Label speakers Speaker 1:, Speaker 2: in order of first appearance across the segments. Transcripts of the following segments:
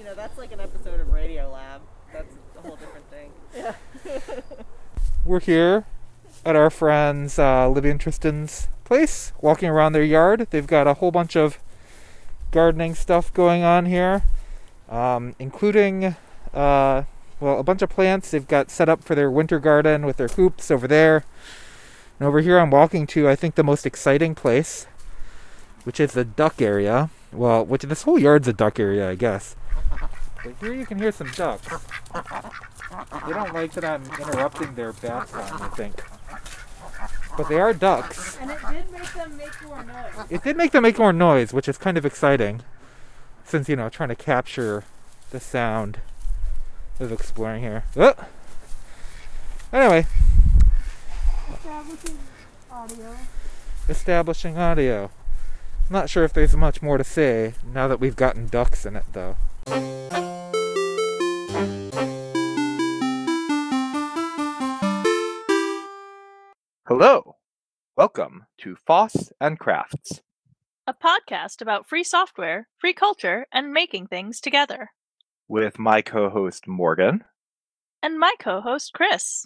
Speaker 1: That's like an episode of Radio Lab. That's a whole different thing. Yeah.
Speaker 2: We're here at our friends Libby and Tristan's place, walking around their yard. They've got a whole bunch of gardening stuff going on here, including a bunch of plants they've got set up for their winter garden with their hoops over there. And over here I'm walking to, I think, the most exciting place, which is the duck area. Well, this whole yard's a duck area, I guess. But here you can hear some ducks. They don't like that I'm interrupting their bath time, I think. But they are ducks.
Speaker 1: And it did make them make more noise.
Speaker 2: It did make them make more noise, which is kind of exciting. Since, trying to capture the sound of exploring here. Oh! Anyway.
Speaker 1: Establishing audio.
Speaker 2: Establishing audio. I'm not sure if there's much more to say now that we've gotten ducks in it, though. Hello. Welcome to Foss and Crafts,
Speaker 3: a podcast about free software, free culture, and making things together.
Speaker 2: With my co-host Morgan.
Speaker 3: And my co-host Chris.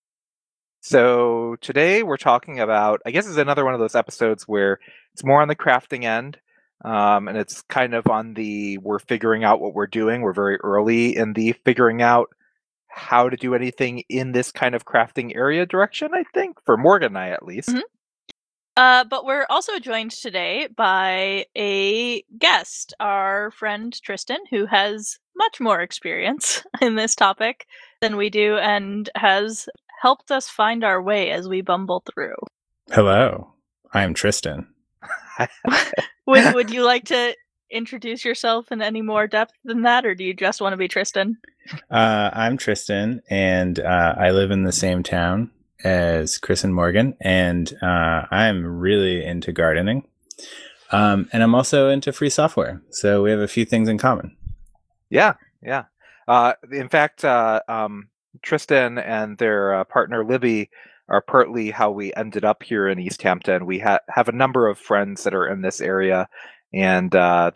Speaker 2: So today we're talking about, I guess it's another one of those episodes where it's more on the crafting end, and it's kind of on we're figuring out what we're doing. We're very early in the figuring out how to do anything in this kind of crafting area direction, I think, for Morgan and I at least.
Speaker 3: Mm-hmm. But we're also joined today by a guest, our friend Tristan, who has much more experience in this topic than we do and has helped us find our way as we bumble through.
Speaker 4: Hello, I'm Tristan.
Speaker 3: Would you like to introduce yourself in any more depth than that, or do you just want to be Tristan?
Speaker 4: I'm Tristan, and I live in the same town as Chris and Morgan, and I'm really into gardening. And I'm also into free software, so we have a few things in common.
Speaker 2: Yeah. In fact, Tristan and their partner Libby are partly how we ended up here in East Hampton. We have a number of friends that are in this area, and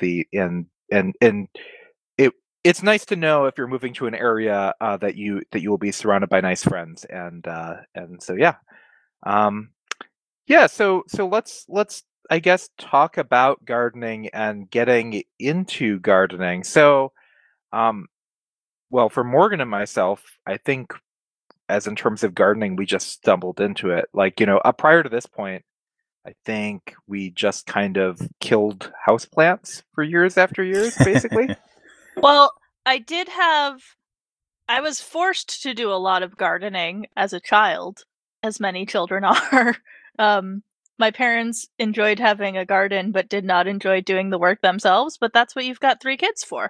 Speaker 2: it's nice to know if you're moving to an area that you will be surrounded by nice friends, and so yeah. So let's I guess talk about gardening and getting into gardening. So well, for Morgan and myself, I think as in terms of gardening, we just stumbled into it. Like, prior to this point, I think we just kind of killed houseplants for years after years, basically.
Speaker 3: Well, I was forced to do a lot of gardening as a child, as many children are. My parents enjoyed having a garden, but did not enjoy doing the work themselves, but that's what you've got 3 kids for.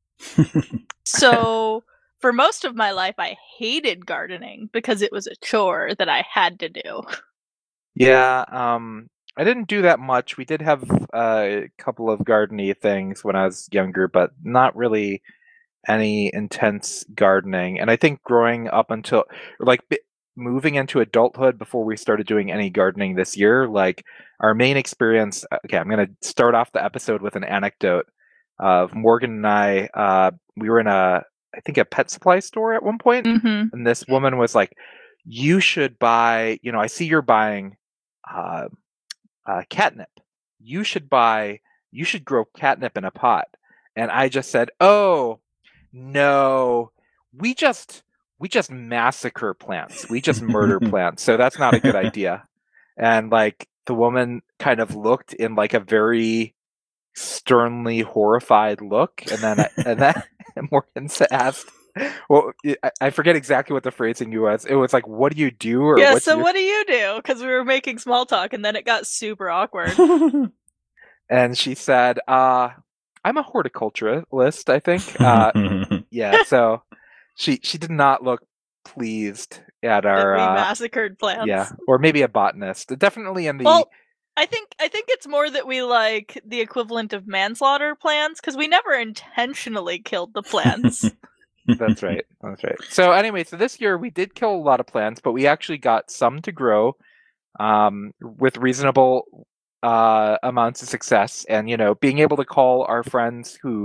Speaker 3: So, for most of my life, I hated gardening because it was a chore that I had to do.
Speaker 2: Yeah, I didn't do that much. We did have a couple of garden-y things when I was younger, but not really any intense gardening. And I think growing up until, moving into adulthood before we started doing any gardening this year, our main experience, okay, I'm going to start off the episode with an anecdote of Morgan and I, we were in I think a pet supply store at one point,
Speaker 3: mm-hmm.
Speaker 2: And this woman was like, you should buy, I see you're buying catnip. You should grow catnip in a pot. And I just said, oh, no, we just massacre plants. We just murder plants. So that's not a good idea. And the woman kind of looked in a very sternly horrified look, and then Morgan asked, well, I forget exactly what the phrasing was. It was like, what do you do? Or
Speaker 3: yeah, so what do you do? Because we were making small talk, and then it got super awkward.
Speaker 2: And she said, I'm a horticulturalist, I think. Yeah, so she did not look pleased at our...
Speaker 3: we massacred plants.
Speaker 2: Yeah, or maybe a botanist. Definitely in the...
Speaker 3: Well, I think it's more that we like the equivalent of manslaughter plants, because we never intentionally killed the plants.
Speaker 2: That's right. So anyway, this year we did kill a lot of plants, but we actually got some to grow with reasonable amounts of success. And, being able to call our friends who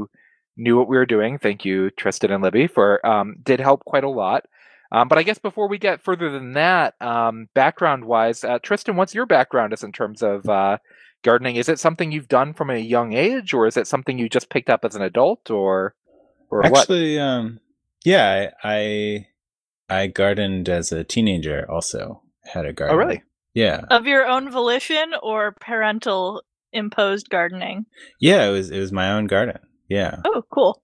Speaker 2: knew what we were doing. Thank you, Tristan and Libby, for did help quite a lot. But I guess before we get further than that, background-wise, Tristan, what's your background as in terms of gardening? Is it something you've done from a young age, or is it something you just picked up as an adult, or what?
Speaker 4: Actually, yeah, I gardened as a teenager. Also, had a garden.
Speaker 2: Oh, really?
Speaker 4: Yeah.
Speaker 3: Of your own volition or parental imposed gardening?
Speaker 4: Yeah, it was my own garden. Yeah.
Speaker 3: Oh, cool.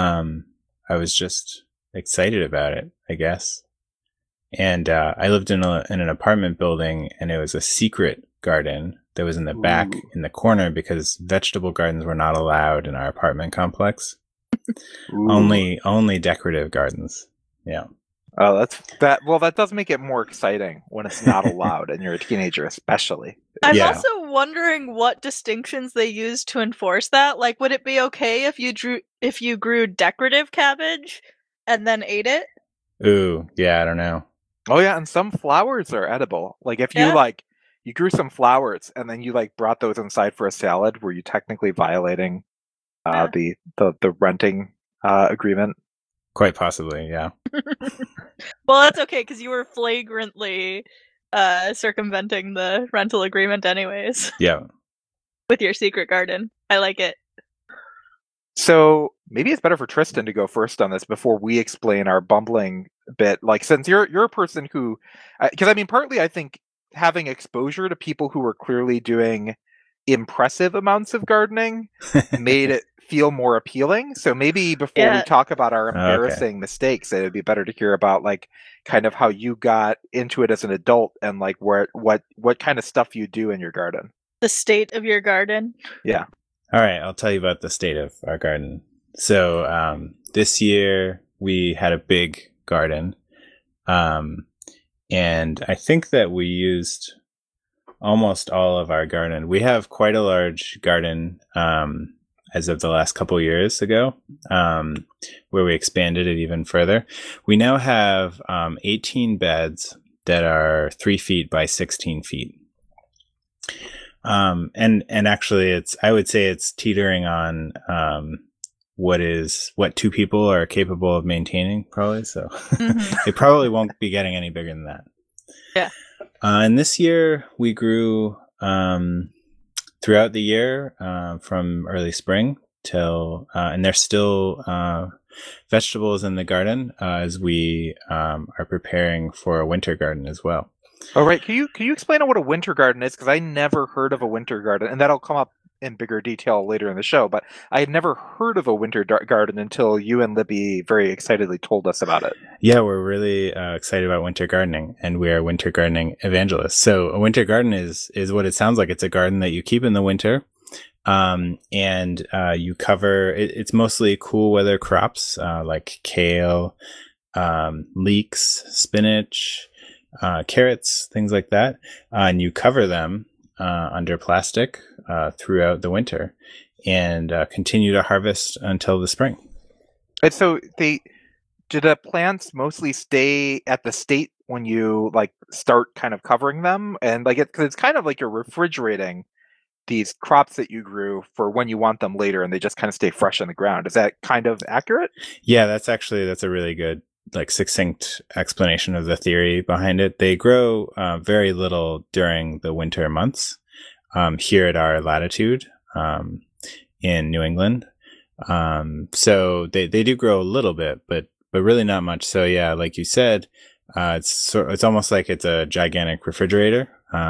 Speaker 4: I was just excited about it, I guess. And I lived in an apartment building, and it was a secret garden that was in the back in the corner because vegetable gardens were not allowed in our apartment complex. Only decorative gardens. Yeah.
Speaker 2: Oh, that does make it more exciting when it's not allowed and you're a teenager, especially.
Speaker 3: I'm
Speaker 4: Yeah.
Speaker 3: also wondering what distinctions they use to enforce that. Like, would it be okay if you grew decorative cabbage and then ate it?
Speaker 4: Ooh, yeah, I don't know.
Speaker 2: Oh yeah, and some flowers are edible. Like if you
Speaker 3: Yeah.
Speaker 2: you grew some flowers and then you brought those inside for a salad, were you technically violating the renting agreement?
Speaker 4: Quite possibly, yeah.
Speaker 3: Well, that's okay because you were flagrantly circumventing the rental agreement anyways
Speaker 4: Yeah.
Speaker 3: with your secret garden. I like it.
Speaker 2: So maybe it's better for Tristan to go first on this before we explain our bumbling bit. Like, since you're a person who, because I mean, partly I think having exposure to people who were clearly doing impressive amounts of gardening made it feel more appealing. So maybe before we talk about our embarrassing mistakes, it would be better to hear about kind of how you got into it as an adult and what kind of stuff you do in your garden.
Speaker 3: The state of your garden.
Speaker 2: Yeah.
Speaker 4: All right, I'll tell you about the state of our garden. So this year we had a big garden, and I think that we used almost all of our garden. We have quite a large garden as of the last couple years ago, where we expanded it even further. We now have 18 beds that are 3 feet by 16 feet. And actually I would say it's teetering on, what 2 people are capable of maintaining, probably. So it probably won't be getting any bigger than that.
Speaker 3: Yeah.
Speaker 4: And this year we grew, throughout the year, from early spring till, and there's still, vegetables in the garden, as we, are preparing for a winter garden as well.
Speaker 2: Oh, right. Can you explain what a winter garden is? Because I never heard of a winter garden, and that'll come up in bigger detail later in the show. But I had never heard of a winter garden until you and Libby very excitedly told us about it.
Speaker 4: Yeah, we're really excited about winter gardening, and we are winter gardening evangelists. So a winter garden is what it sounds like. It's a garden that you keep in the winter, and you cover. It's mostly cool weather crops like kale, leeks, spinach. Carrots, things like that, and you cover them under plastic throughout the winter, and continue to harvest until the spring.
Speaker 2: And so do the plants mostly stay at the state when you start kind of covering them, and because it's kind of like you're refrigerating these crops that you grew for when you want them later, and they just kind of stay fresh in the ground. Is that kind of accurate?
Speaker 4: Yeah, that's a really good succinct explanation of the theory behind it. They grow very little during the winter months here at our latitude in New England. So they do grow a little bit, but really not much. So yeah, like you said, it's almost like it's a gigantic refrigerator.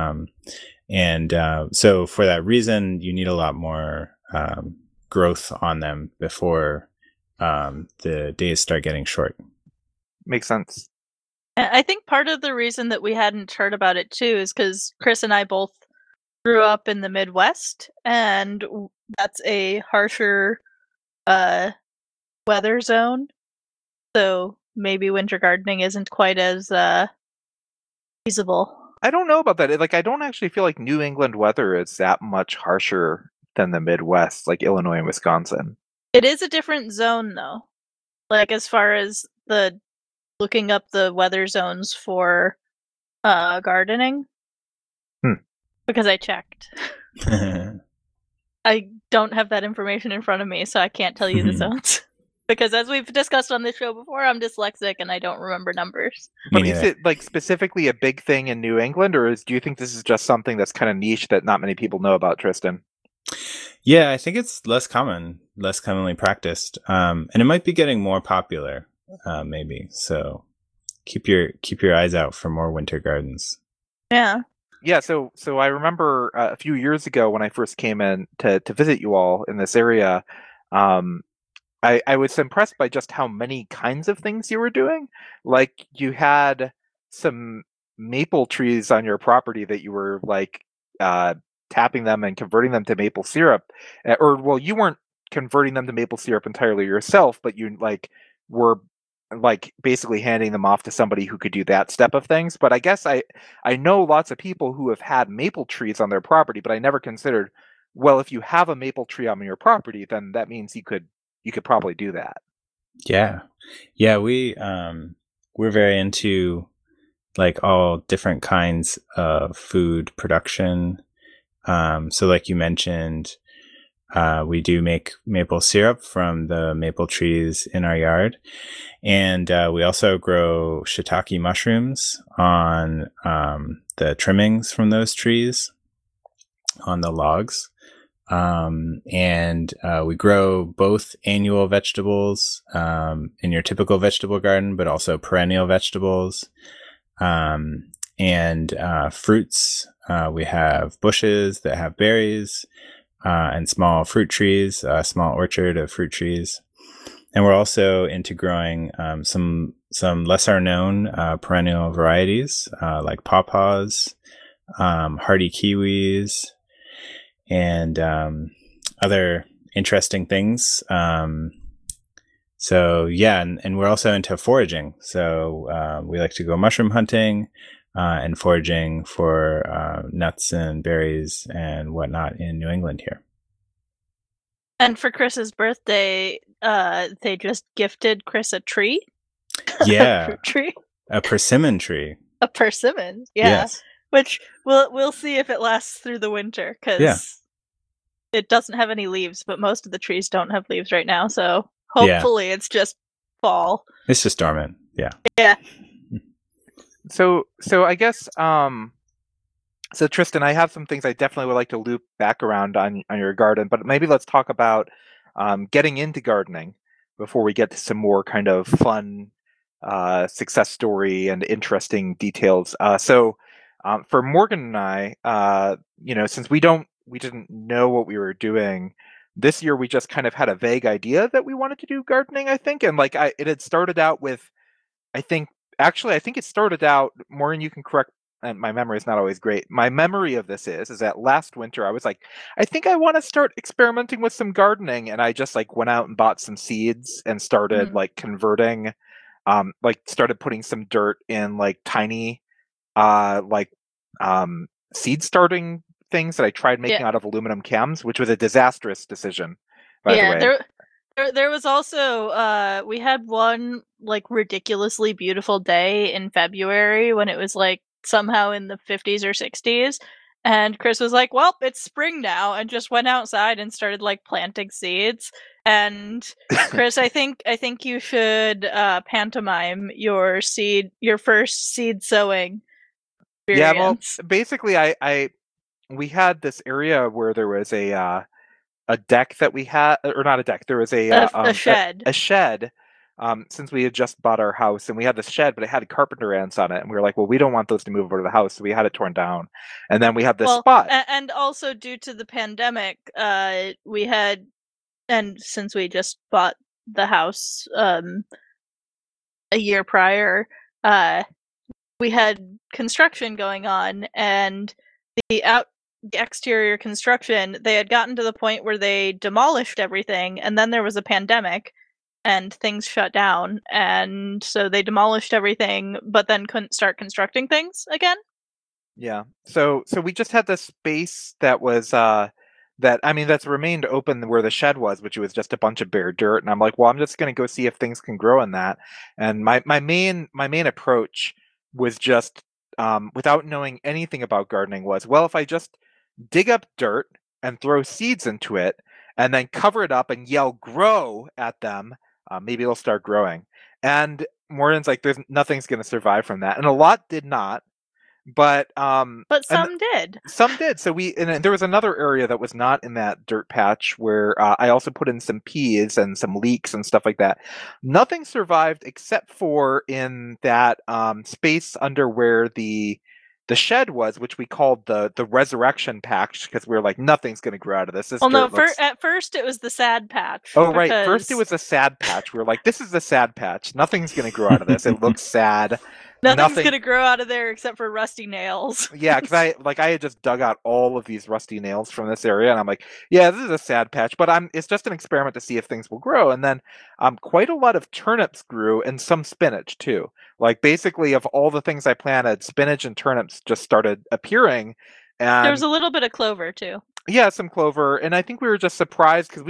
Speaker 4: And so for that reason, you need a lot more growth on them before the days start getting short.
Speaker 2: Makes sense.
Speaker 3: I think part of the reason that we hadn't heard about it too is because Chris and I both grew up in the Midwest, and that's a harsher weather zone. So maybe winter gardening isn't quite as feasible.
Speaker 2: I don't know about that. I don't actually feel like New England weather is that much harsher than the Midwest, like Illinois and Wisconsin.
Speaker 3: It is a different zone, though. As far as looking up the weather zones for gardening, because I checked. I don't have that information in front of me, so I can't tell you the zones. Because as we've discussed on this show before, I'm dyslexic and I don't remember numbers.
Speaker 4: Me
Speaker 2: But is
Speaker 4: neither.
Speaker 2: it like specifically a big thing in New England, or do you think this is just something that's kind of niche that not many people know about, Tristan?
Speaker 4: Yeah, I think it's less commonly practiced, and it might be getting more popular, maybe. So keep your eyes out for more winter gardens.
Speaker 3: Yeah.
Speaker 2: Yeah, so I remember a few years ago when I first came in to visit you all in this area, I was impressed by just how many kinds of things you were doing. Like you had some maple trees on your property that you were like tapping them and converting them to maple syrup. Or well, you weren't converting them to maple syrup entirely yourself, but you like were like basically handing them off to somebody who could do that step of things. But I guess I know lots of people who have had maple trees on their property, but I never considered, well, if you have a maple tree on your property, then that means you could probably do that.
Speaker 4: Yeah, we're very into like all different kinds of food production. So like you mentioned, we do make maple syrup from the maple trees in our yard. And we also grow shiitake mushrooms on the trimmings from those trees on the logs. And we grow both annual vegetables in your typical vegetable garden, but also perennial vegetables and fruits. We have bushes that have berries and small fruit trees, a small orchard of fruit trees. And we're also into growing some lesser known perennial varieties like pawpaws, hardy kiwis, and other interesting things. So yeah, and we're also into foraging. So we like to go mushroom hunting and foraging for nuts and berries and whatnot in New England here.
Speaker 3: And for Chris's birthday, they just gifted Chris a tree.
Speaker 4: Yeah,
Speaker 3: a fruit tree,
Speaker 4: a persimmon tree.
Speaker 3: a persimmon. Yeah,
Speaker 4: Yes.
Speaker 3: which we'll see if it lasts through the winter because it doesn't have any leaves. But most of the trees don't have leaves right now, so hopefully it's just fall.
Speaker 4: It's just dormant. Yeah.
Speaker 3: Yeah.
Speaker 2: So I guess so Tristan, I have some things I definitely would like to loop back around on your garden, but maybe let's talk about getting into gardening before we get to some more kind of fun success story and interesting details. So for Morgan and I, since we didn't know what we were doing this year, we just kind of had a vague idea that we wanted to do gardening, I think, and like it had started out with, I think it started out, Maureen, you can correct, and my memory is not always great. My memory of this is that last winter I was like, I think I want to start experimenting with some gardening, and I just like went out and bought some seeds and started like converting, started putting some dirt in like tiny, seed starting things that I tried making out of aluminum cans, which was a disastrous decision, by the way.
Speaker 3: There was also we had one like ridiculously beautiful day in February when it was like somehow in the 50s or 60s, and Chris was like, well, it's spring now, and just went outside and started like planting seeds. And Chris, I think you should pantomime your first seed sowing experience.
Speaker 2: Yeah, well, basically we had this area where there was a deck that we had, or not a deck, there was a
Speaker 3: shed.
Speaker 2: A shed, since we had just bought our house, and we had this shed, but it had carpenter ants on it, and we were like, well, we don't want those to move over to the house, so we had it torn down. And then we had this spot.
Speaker 3: And also due to the pandemic, we had, and since we just bought the house a year prior, we had construction going on, and the exterior construction, they had gotten to the point where they demolished everything, and then there was a pandemic and things shut down, and so they demolished everything but then couldn't start constructing things again.
Speaker 2: Yeah, so we just had this space that was that's remained open where the shed was, which was just a bunch of bare dirt, and I'm like, well, I'm just going to go see if things can grow in that. And my main approach was just without knowing anything about gardening was, well, if I just dig up dirt and throw seeds into it, and then cover it up and yell "grow" at them. Maybe it'll start growing. And Morden's like, "There's nothing's going to survive from that," and a lot did not. But
Speaker 3: some did.
Speaker 2: Some did. So there was another area that was not in that dirt patch where I also put in some peas and some leeks and stuff like that. Nothing survived except for in that space under where the shed was, which we called the resurrection patch, because we were like, nothing's going to grow out of this.
Speaker 3: At first it was the sad patch.
Speaker 2: Oh, right. First it was a sad patch. We were like, this is a sad patch. Nothing's going to grow out of this. It looks sad.
Speaker 3: Nothing's going to grow out of there except for rusty nails.
Speaker 2: Yeah, because I had just dug out all of these rusty nails from this area, and I'm like, yeah, this is a sad patch, but it's just an experiment to see if things will grow. And then quite a lot of turnips grew and some spinach too. Like basically of all the things I planted, spinach and turnips just started appearing. And
Speaker 3: there was a little bit of clover too.
Speaker 2: Yeah, some clover, and I think we were just surprised because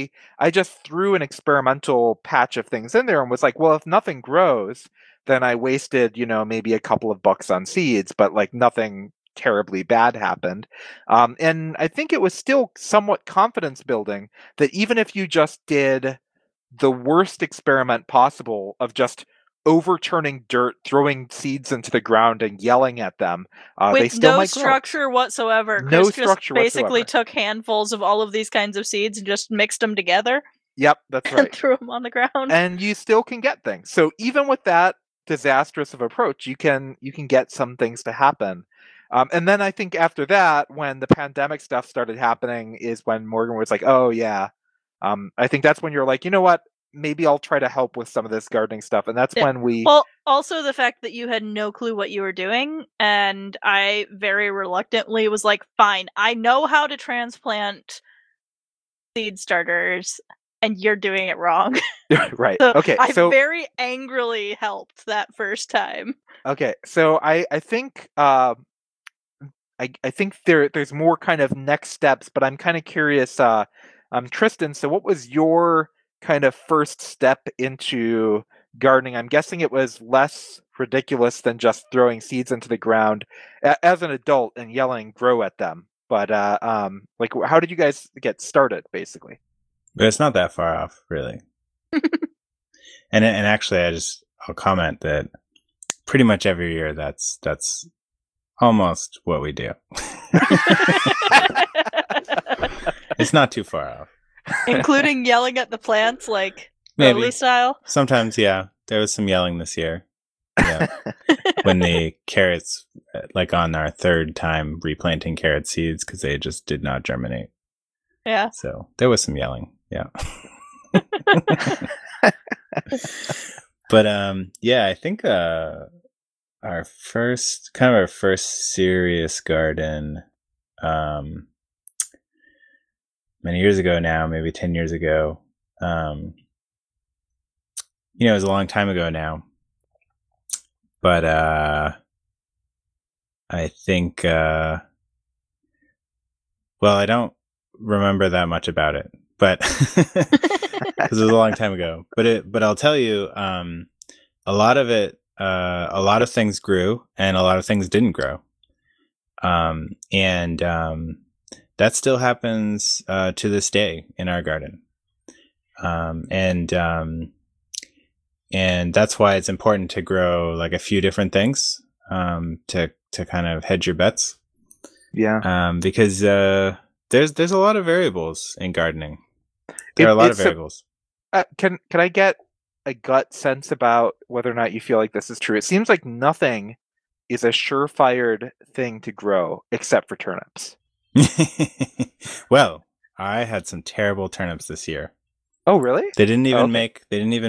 Speaker 2: I just threw an experimental patch of things in there and was like, well, if nothing grows, then I wasted, maybe a couple of bucks on seeds, but like nothing terribly bad happened. And I think it was still somewhat confidence building that even if you just did the worst experiment possible of just overturning dirt, throwing seeds into the ground, and yelling at them, they
Speaker 3: with
Speaker 2: still
Speaker 3: no
Speaker 2: might grow.
Speaker 3: structure whatsoever.
Speaker 2: No
Speaker 3: Chris
Speaker 2: structure
Speaker 3: just basically
Speaker 2: whatsoever.
Speaker 3: took handfuls of all of these kinds of seeds and just mixed them together.
Speaker 2: Yep, that's right.
Speaker 3: And threw them on the ground.
Speaker 2: And you still can get things. So even with that disastrous of approach, you can get some things to happen. And then I think after that, when the pandemic stuff started happening, is when Morgan was like, "Oh yeah." I think that's when you're like, you know what? Maybe I'll try to help with some of this gardening stuff. And that's when we.
Speaker 3: Well, also the fact that you had no clue what you were doing, and I very reluctantly was like, "Fine, I know how to transplant seed starters." And you're doing it wrong.
Speaker 2: Right.
Speaker 3: So
Speaker 2: okay.
Speaker 3: I very angrily helped that first time.
Speaker 2: Okay. So I think I think there's more kind of next steps, but I'm kind of curious. Tristan, so what was your kind of first step into gardening? I'm guessing it was less ridiculous than just throwing seeds into the ground as an adult and yelling "grow" at them. But like, how did you guys get started, basically?
Speaker 4: But it's not that far off, really. and actually, I'll comment that pretty much every year that's almost what we do. It's not too far off.
Speaker 3: Including yelling at the plants, like
Speaker 4: maybe
Speaker 3: early style?
Speaker 4: Sometimes, yeah. There was some yelling this year. Yeah. When the carrots, like on our third time replanting carrot seeds, because they just did not germinate.
Speaker 3: Yeah.
Speaker 4: So there was some yelling. Yeah. But yeah, I think our first serious garden many years ago now, maybe 10 years ago. It was a long time ago now. But I think I don't remember that much about it, but because it was a long time ago. But I'll tell you, a lot of things grew and a lot of things didn't grow, and that still happens to this day in our garden, and that's why it's important to grow like a few different things to kind of hedge your bets.
Speaker 2: Yeah,
Speaker 4: because there's a lot of variables in gardening. There are a lot of variables.
Speaker 2: Can I get a gut sense about whether or not you feel like this is true? It seems like nothing is a surefire thing to grow except for turnips.
Speaker 4: Well, I had some terrible turnips this year.
Speaker 2: Oh, really?
Speaker 4: They didn't even make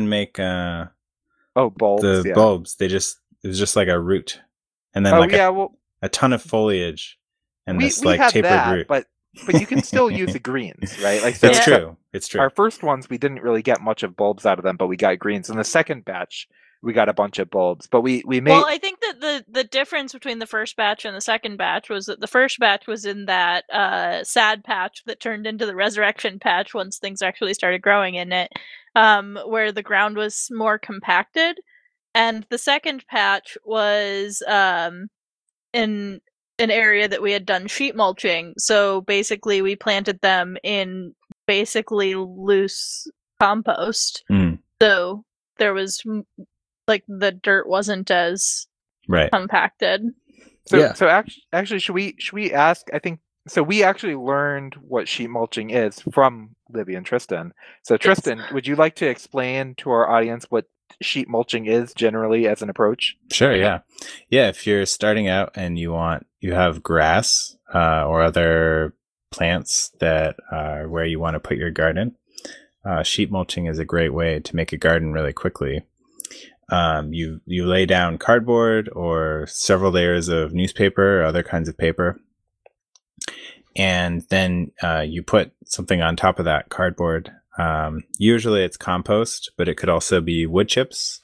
Speaker 2: bulbs.
Speaker 4: The bulbs. It was just like a root, and then a ton of foliage, and this tapered root.
Speaker 2: But you can still use the greens, right? Like
Speaker 4: that's true. It's true.
Speaker 2: Our first ones, we didn't really get much of bulbs out of them, but we got greens. In the second batch, we got a bunch of bulbs, but we made.
Speaker 3: Well, I think that the difference between the first batch and the second batch was that the first batch was in that sad patch that turned into the resurrection patch once things actually started growing in it, where the ground was more compacted, and the second patch was in an area that we had done sheet mulching. So basically, we planted them in basically loose compost.
Speaker 4: Mm,
Speaker 3: So there was like the dirt wasn't as
Speaker 4: right.
Speaker 3: compacted.
Speaker 2: So,
Speaker 4: Yeah.
Speaker 2: so actually, should we ask? I think so. We actually learned what sheet mulching is from Libby and Tristan. So, Tristan, would you like to explain to our audience what sheet mulching is generally as an approach?
Speaker 4: Sure, yeah. Yeah, if you're starting out and you have grass or other plants that are where you want to put your garden, sheet mulching is a great way to make a garden really quickly. You lay down cardboard or several layers of newspaper or other kinds of paper, and then you put something on top of that cardboard. Usually it's compost, but it could also be wood chips,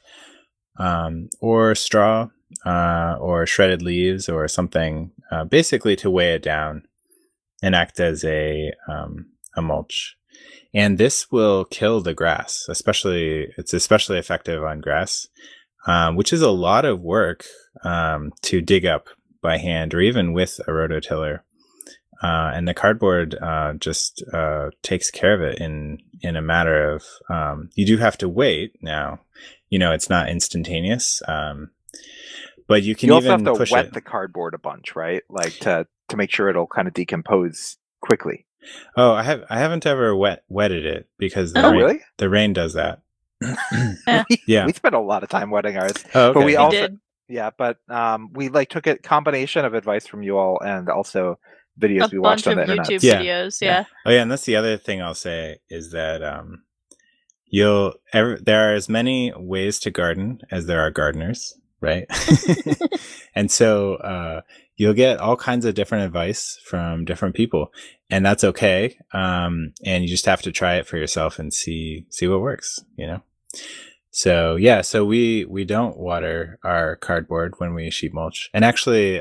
Speaker 4: or straw, or shredded leaves or something, basically to weigh it down and act as a mulch. And this will kill the grass, it's especially effective on grass, which is a lot of work to dig up by hand or even with a rototiller. And the cardboard just takes care of it in a matter of, you do have to wait now. It's not instantaneous, but you can
Speaker 2: also
Speaker 4: even
Speaker 2: have to
Speaker 4: push
Speaker 2: wet
Speaker 4: it.
Speaker 2: the cardboard a bunch, right? Like to make sure it'll kind of decompose quickly.
Speaker 4: Oh, I haven't ever wetted it because
Speaker 2: Really?
Speaker 4: the rain does that.
Speaker 3: Yeah.
Speaker 4: Yeah.
Speaker 2: We spent a lot of time wetting ours.
Speaker 4: Oh, okay.
Speaker 2: But we
Speaker 3: We
Speaker 2: also
Speaker 3: did.
Speaker 2: yeah, but we took a combination of advice from you all and also videos
Speaker 3: A
Speaker 2: we watched
Speaker 3: bunch
Speaker 2: on
Speaker 3: of
Speaker 2: the internet.
Speaker 3: YouTube
Speaker 4: Yeah.
Speaker 3: videos, yeah.
Speaker 4: Oh yeah, and that's the other thing I'll say is that there are as many ways to garden as there are gardeners, right? And so you'll get all kinds of different advice from different people, and that's okay. And you just have to try it for yourself and see what works, So yeah, so we don't water our cardboard when we sheet mulch, and actually,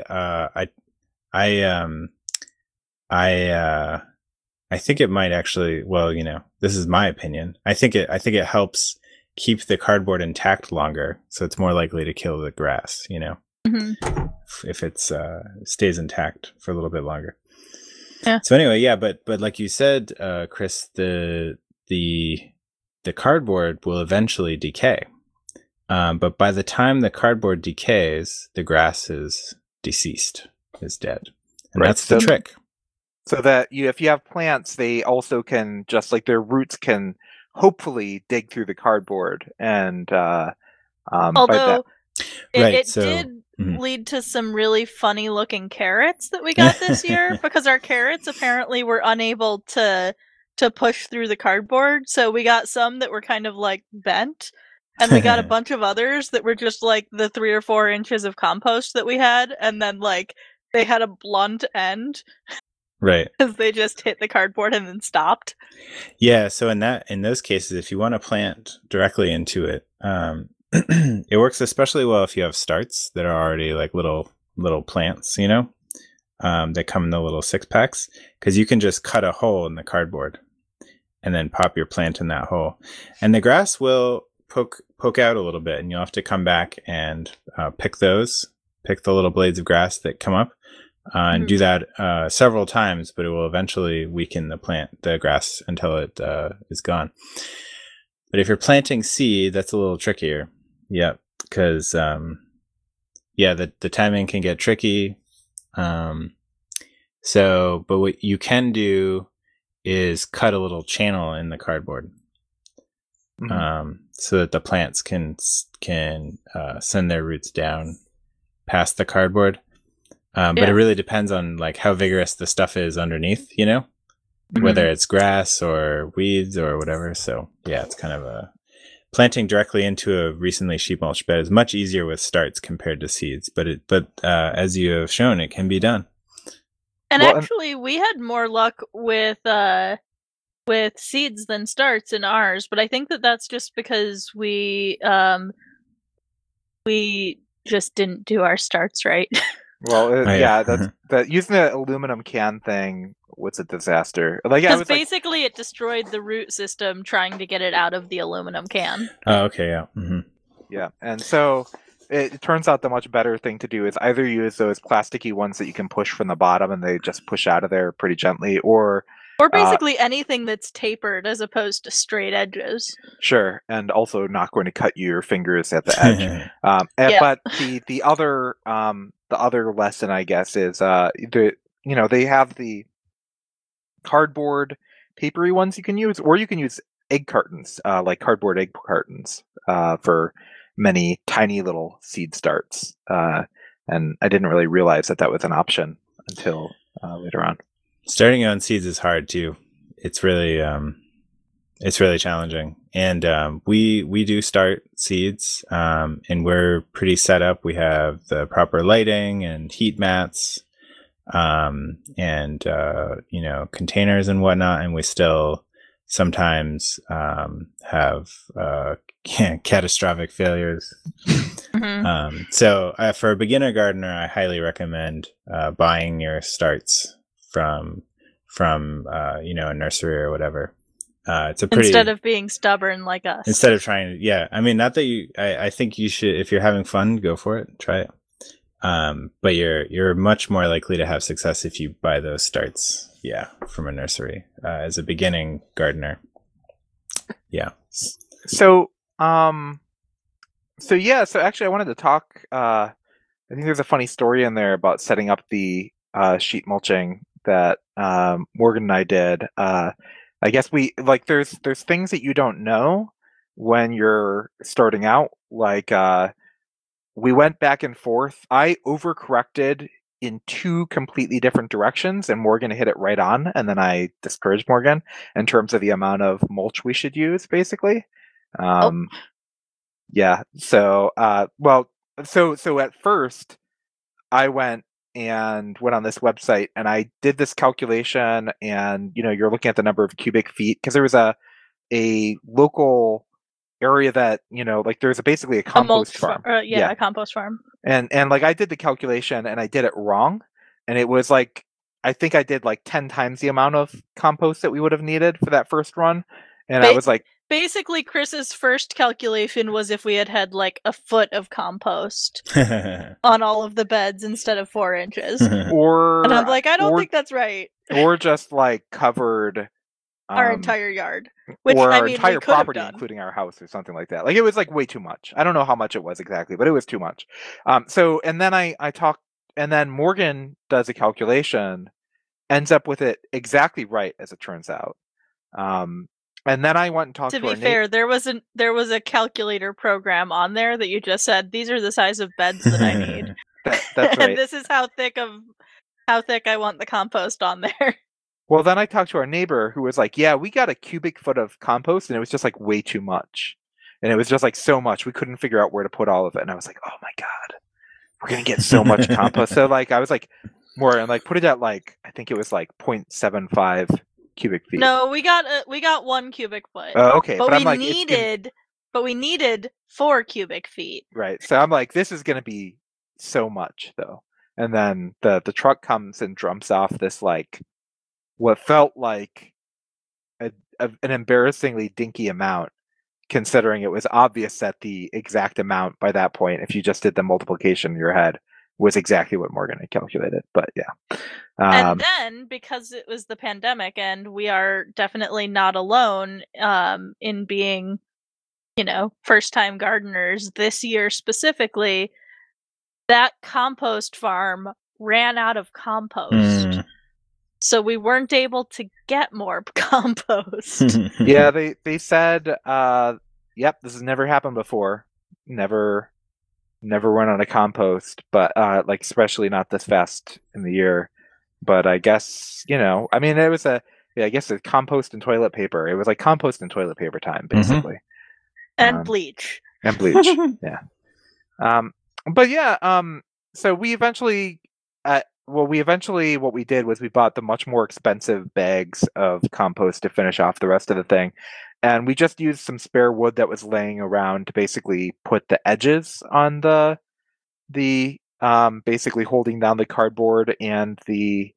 Speaker 4: I think it might actually, well, this is my opinion. I think it helps keep the cardboard intact longer, so it's more likely to kill the grass,
Speaker 3: Mm-hmm.
Speaker 4: if it's stays intact for a little bit longer.
Speaker 3: Yeah.
Speaker 4: So anyway, yeah, but like you said, Chris, the cardboard will eventually decay. But by the time the cardboard decays, the grass is deceased, is dead. And
Speaker 2: Right,
Speaker 4: that's the
Speaker 2: so-
Speaker 4: trick.
Speaker 2: So that if you have plants, they also can just like their roots can hopefully dig through the cardboard and by
Speaker 3: Although
Speaker 4: Right,
Speaker 3: it
Speaker 4: so-
Speaker 3: did
Speaker 4: Mhm.
Speaker 3: lead to some really funny looking carrots that we got this year because our carrots apparently were unable to push through the cardboard. So we got some that were kind of like bent, and we got a bunch of others that were just like the 3 or 4 inches of compost that we had, and then like they had a blunt end
Speaker 4: Right.
Speaker 3: because they just hit the cardboard and then stopped.
Speaker 4: Yeah, so in those cases, if you want to plant directly into it, it works especially well if you have starts that are already like little plants, that come in the little 6-packs, because you can just cut a hole in the cardboard and then pop your plant in that hole, and the grass will poke out a little bit, and you'll have to come back and pick the little blades of grass that come up. And do that several times, but it will eventually weaken the grass until it is gone. But if you're planting seed, that's a little trickier. Yeah, because the timing can get tricky. But what you can do is cut a little channel in the cardboard, so that the plants can send their roots down past the cardboard. But it really depends on like how vigorous the stuff is underneath, whether it's grass or weeds or whatever. So yeah, it's kind of planting directly into a recently sheet mulched bed is much easier with starts compared to seeds. But as you have shown, it can be done.
Speaker 3: And
Speaker 2: Well,
Speaker 3: actually, we had more luck with seeds than starts in ours. But I think that's just because we just didn't do our starts right.
Speaker 2: Well,
Speaker 4: yeah.
Speaker 2: that using the aluminum can thing was a disaster. Like, yeah, it
Speaker 3: Because
Speaker 2: was like,
Speaker 3: basically it destroyed the root system trying to get it out of the aluminum can.
Speaker 4: Oh, okay, yeah. Mm-hmm.
Speaker 2: yeah, and so it turns out the much better thing to do is either use those plasticky ones that you can push from the bottom and they just push out of there pretty gently, or
Speaker 3: basically anything that's tapered as opposed to straight edges.
Speaker 2: Sure, and also not going to cut your fingers at the edge.
Speaker 3: Yeah.
Speaker 2: But the other lesson, I guess, is they have the cardboard papery ones you can use, or you can use egg cartons, like cardboard egg cartons, for many tiny little seed starts. And I didn't really realize that was an option until later on.
Speaker 4: Starting on seeds is hard too. It's really challenging. And we do start seeds, and we're pretty set up. We have the proper lighting and heat mats, and containers and whatnot, and we still sometimes have catastrophic failures.
Speaker 3: Mm-hmm.
Speaker 4: So for a beginner gardener, I highly recommend buying your starts from a nursery or whatever. It's a pretty,
Speaker 3: instead of being stubborn like us.
Speaker 4: Instead of trying to, yeah. I mean, not that I think you should, if you're having fun, go for it, try it. But you're much more likely to have success if you buy those starts, from a nursery, as a beginning gardener. Yeah.
Speaker 2: So actually I wanted to talk, I think there's a funny story in there about setting up the sheet mulching that Morgan and I did. I guess there's things that you don't know when you're starting out. Like we went back and forth. I overcorrected in two completely different directions, and Morgan hit it right on. And then I discouraged Morgan in terms of the amount of mulch we should use, basically. Yeah. So, so at first, I went on this website and I did this calculation, and you're looking at the number of cubic feet because there was a local area that there's basically a compost farm.
Speaker 3: A compost farm.
Speaker 2: And I did the calculation and I did it wrong, and it was I think I did 10 times the amount of compost that we would have needed for that first run, and I was like.
Speaker 3: Basically, Chris's first calculation was if we had a foot of compost on all of the beds instead of 4 inches. And I'm like, I don't think that's right.
Speaker 2: Or just covered
Speaker 3: our entire yard, which
Speaker 2: or our
Speaker 3: we
Speaker 2: entire
Speaker 3: could
Speaker 2: property,
Speaker 3: have done.
Speaker 2: including our house or something like that. It was way too much. I don't know how much it was exactly, but it was too much. So, and then I talked, and then Morgan does a calculation, ends up with it exactly right, as it turns out. And then I went and talked to
Speaker 3: be fair, there was a calculator program on there that you just said, these are the size of beds that I need.
Speaker 2: That's right.
Speaker 3: And this is how thick I want the compost on there.
Speaker 2: Well, then I talked to our neighbor who was like, yeah, we got a cubic foot of compost and it was just way too much. And it was just so much. We couldn't figure out where to put all of it. And I was like, oh my God, we're going to get so much compost. So I was more, and put it at I think it was 0.75 cubic feet.
Speaker 3: No, we got 1 cubic foot.
Speaker 2: Okay,
Speaker 3: but we needed 4 cubic feet.
Speaker 2: Right. So I'm like, this is going to be so much though. And then the truck comes and dumps off this what felt like an embarrassingly dinky amount, considering it was obvious that the exact amount by that point, if you just did the multiplication in your head, was exactly what Morgan had calculated. But yeah.
Speaker 3: And then, because it was the pandemic, and we are definitely not alone in being, first-time gardeners this year specifically, that compost farm ran out of compost. So we weren't able to get more compost.
Speaker 2: Yeah, they said, yep, this has never happened before. Never run out of compost, but especially not this fast in the year. But I guess, it was I guess a compost and toilet paper. It was compost and toilet paper time, basically.
Speaker 3: And bleach.
Speaker 2: And bleach, yeah. But yeah, so we eventually, what we did was we bought the much more expensive bags of compost to finish off the rest of the thing. And we just used some spare wood that was laying around to basically put the edges on the basically holding down the cardboard and the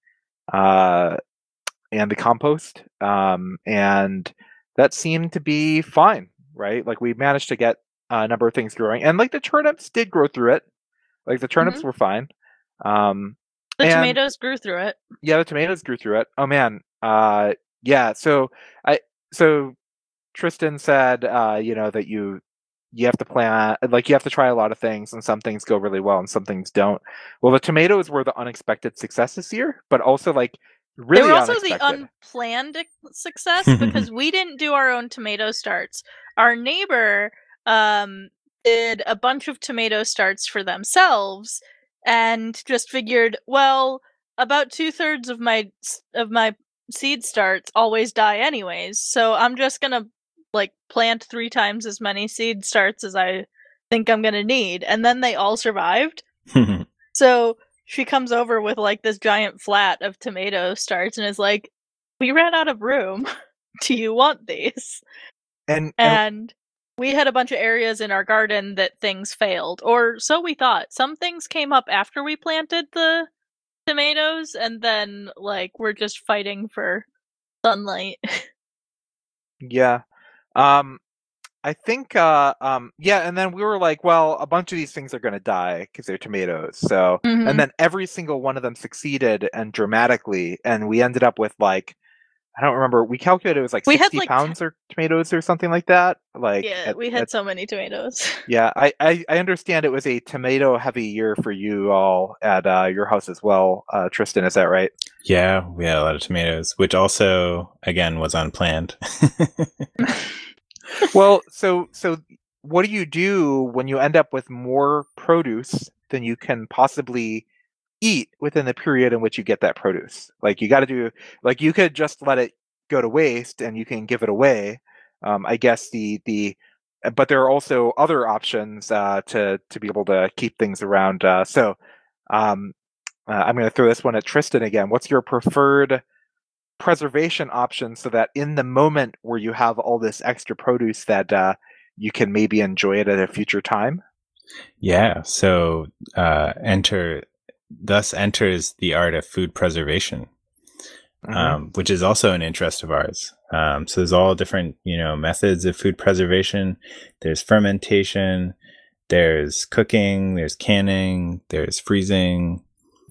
Speaker 2: compost. And that seemed to be fine, right? We managed to get number of things growing, and like the turnips did grow through it. Like the turnips were fine.
Speaker 3: The
Speaker 2: and-
Speaker 3: tomatoes grew through it.
Speaker 2: Yeah, the tomatoes grew through it. Oh man. Yeah. So Tristan said, that you have to plan, like you have to try a lot of things, and some things go really well and some things don't. Well, the tomatoes were the unexpected success this year, but also like really
Speaker 3: they were also
Speaker 2: unexpected.
Speaker 3: the unplanned success because we didn't do our own tomato starts. Our neighbor did a bunch of tomato starts for themselves and just figured, well, about 2/3 of my seed starts always die anyways, so I'm just gonna like plant 3 times as many seed starts as I think I'm gonna need, and then they all survived. So she comes over with like this giant flat of tomato starts and is like, "We ran out of room. Do you want these?" And we had a bunch of areas in our garden that things failed, or so we thought. Some things came up after we planted the tomatoes, and then like we're just fighting for sunlight.
Speaker 2: Yeah. I think and then we were like, well, a bunch of these things are going to die because they're tomatoes. So and then every single one of them succeeded, and dramatically, and we ended up with like, I don't remember, we calculated it was like 60 pounds or tomatoes or something like that. Like
Speaker 3: we had so many tomatoes.
Speaker 2: Yeah, I understand it was a tomato heavy year for you all at your house as well, Tristan, is that right?
Speaker 4: Yeah, we had a lot of tomatoes, which also again was unplanned.
Speaker 2: Well, so what do you do when you end up with more produce than you can possibly eat within the period in which you get that produce? Like you got to do, like you could just let it go to waste and you can give it away. I guess but there are also other options to be able to keep things around. So I'm going to throw this one at Tristan again. What's your preferred preservation option so that in the moment where you have all this extra produce that you can maybe enjoy it at a future time?
Speaker 4: Yeah, so thus enters the art of food preservation, which is also an interest of ours. So there's all different, methods of food preservation. There's fermentation, there's cooking, there's canning, there's freezing,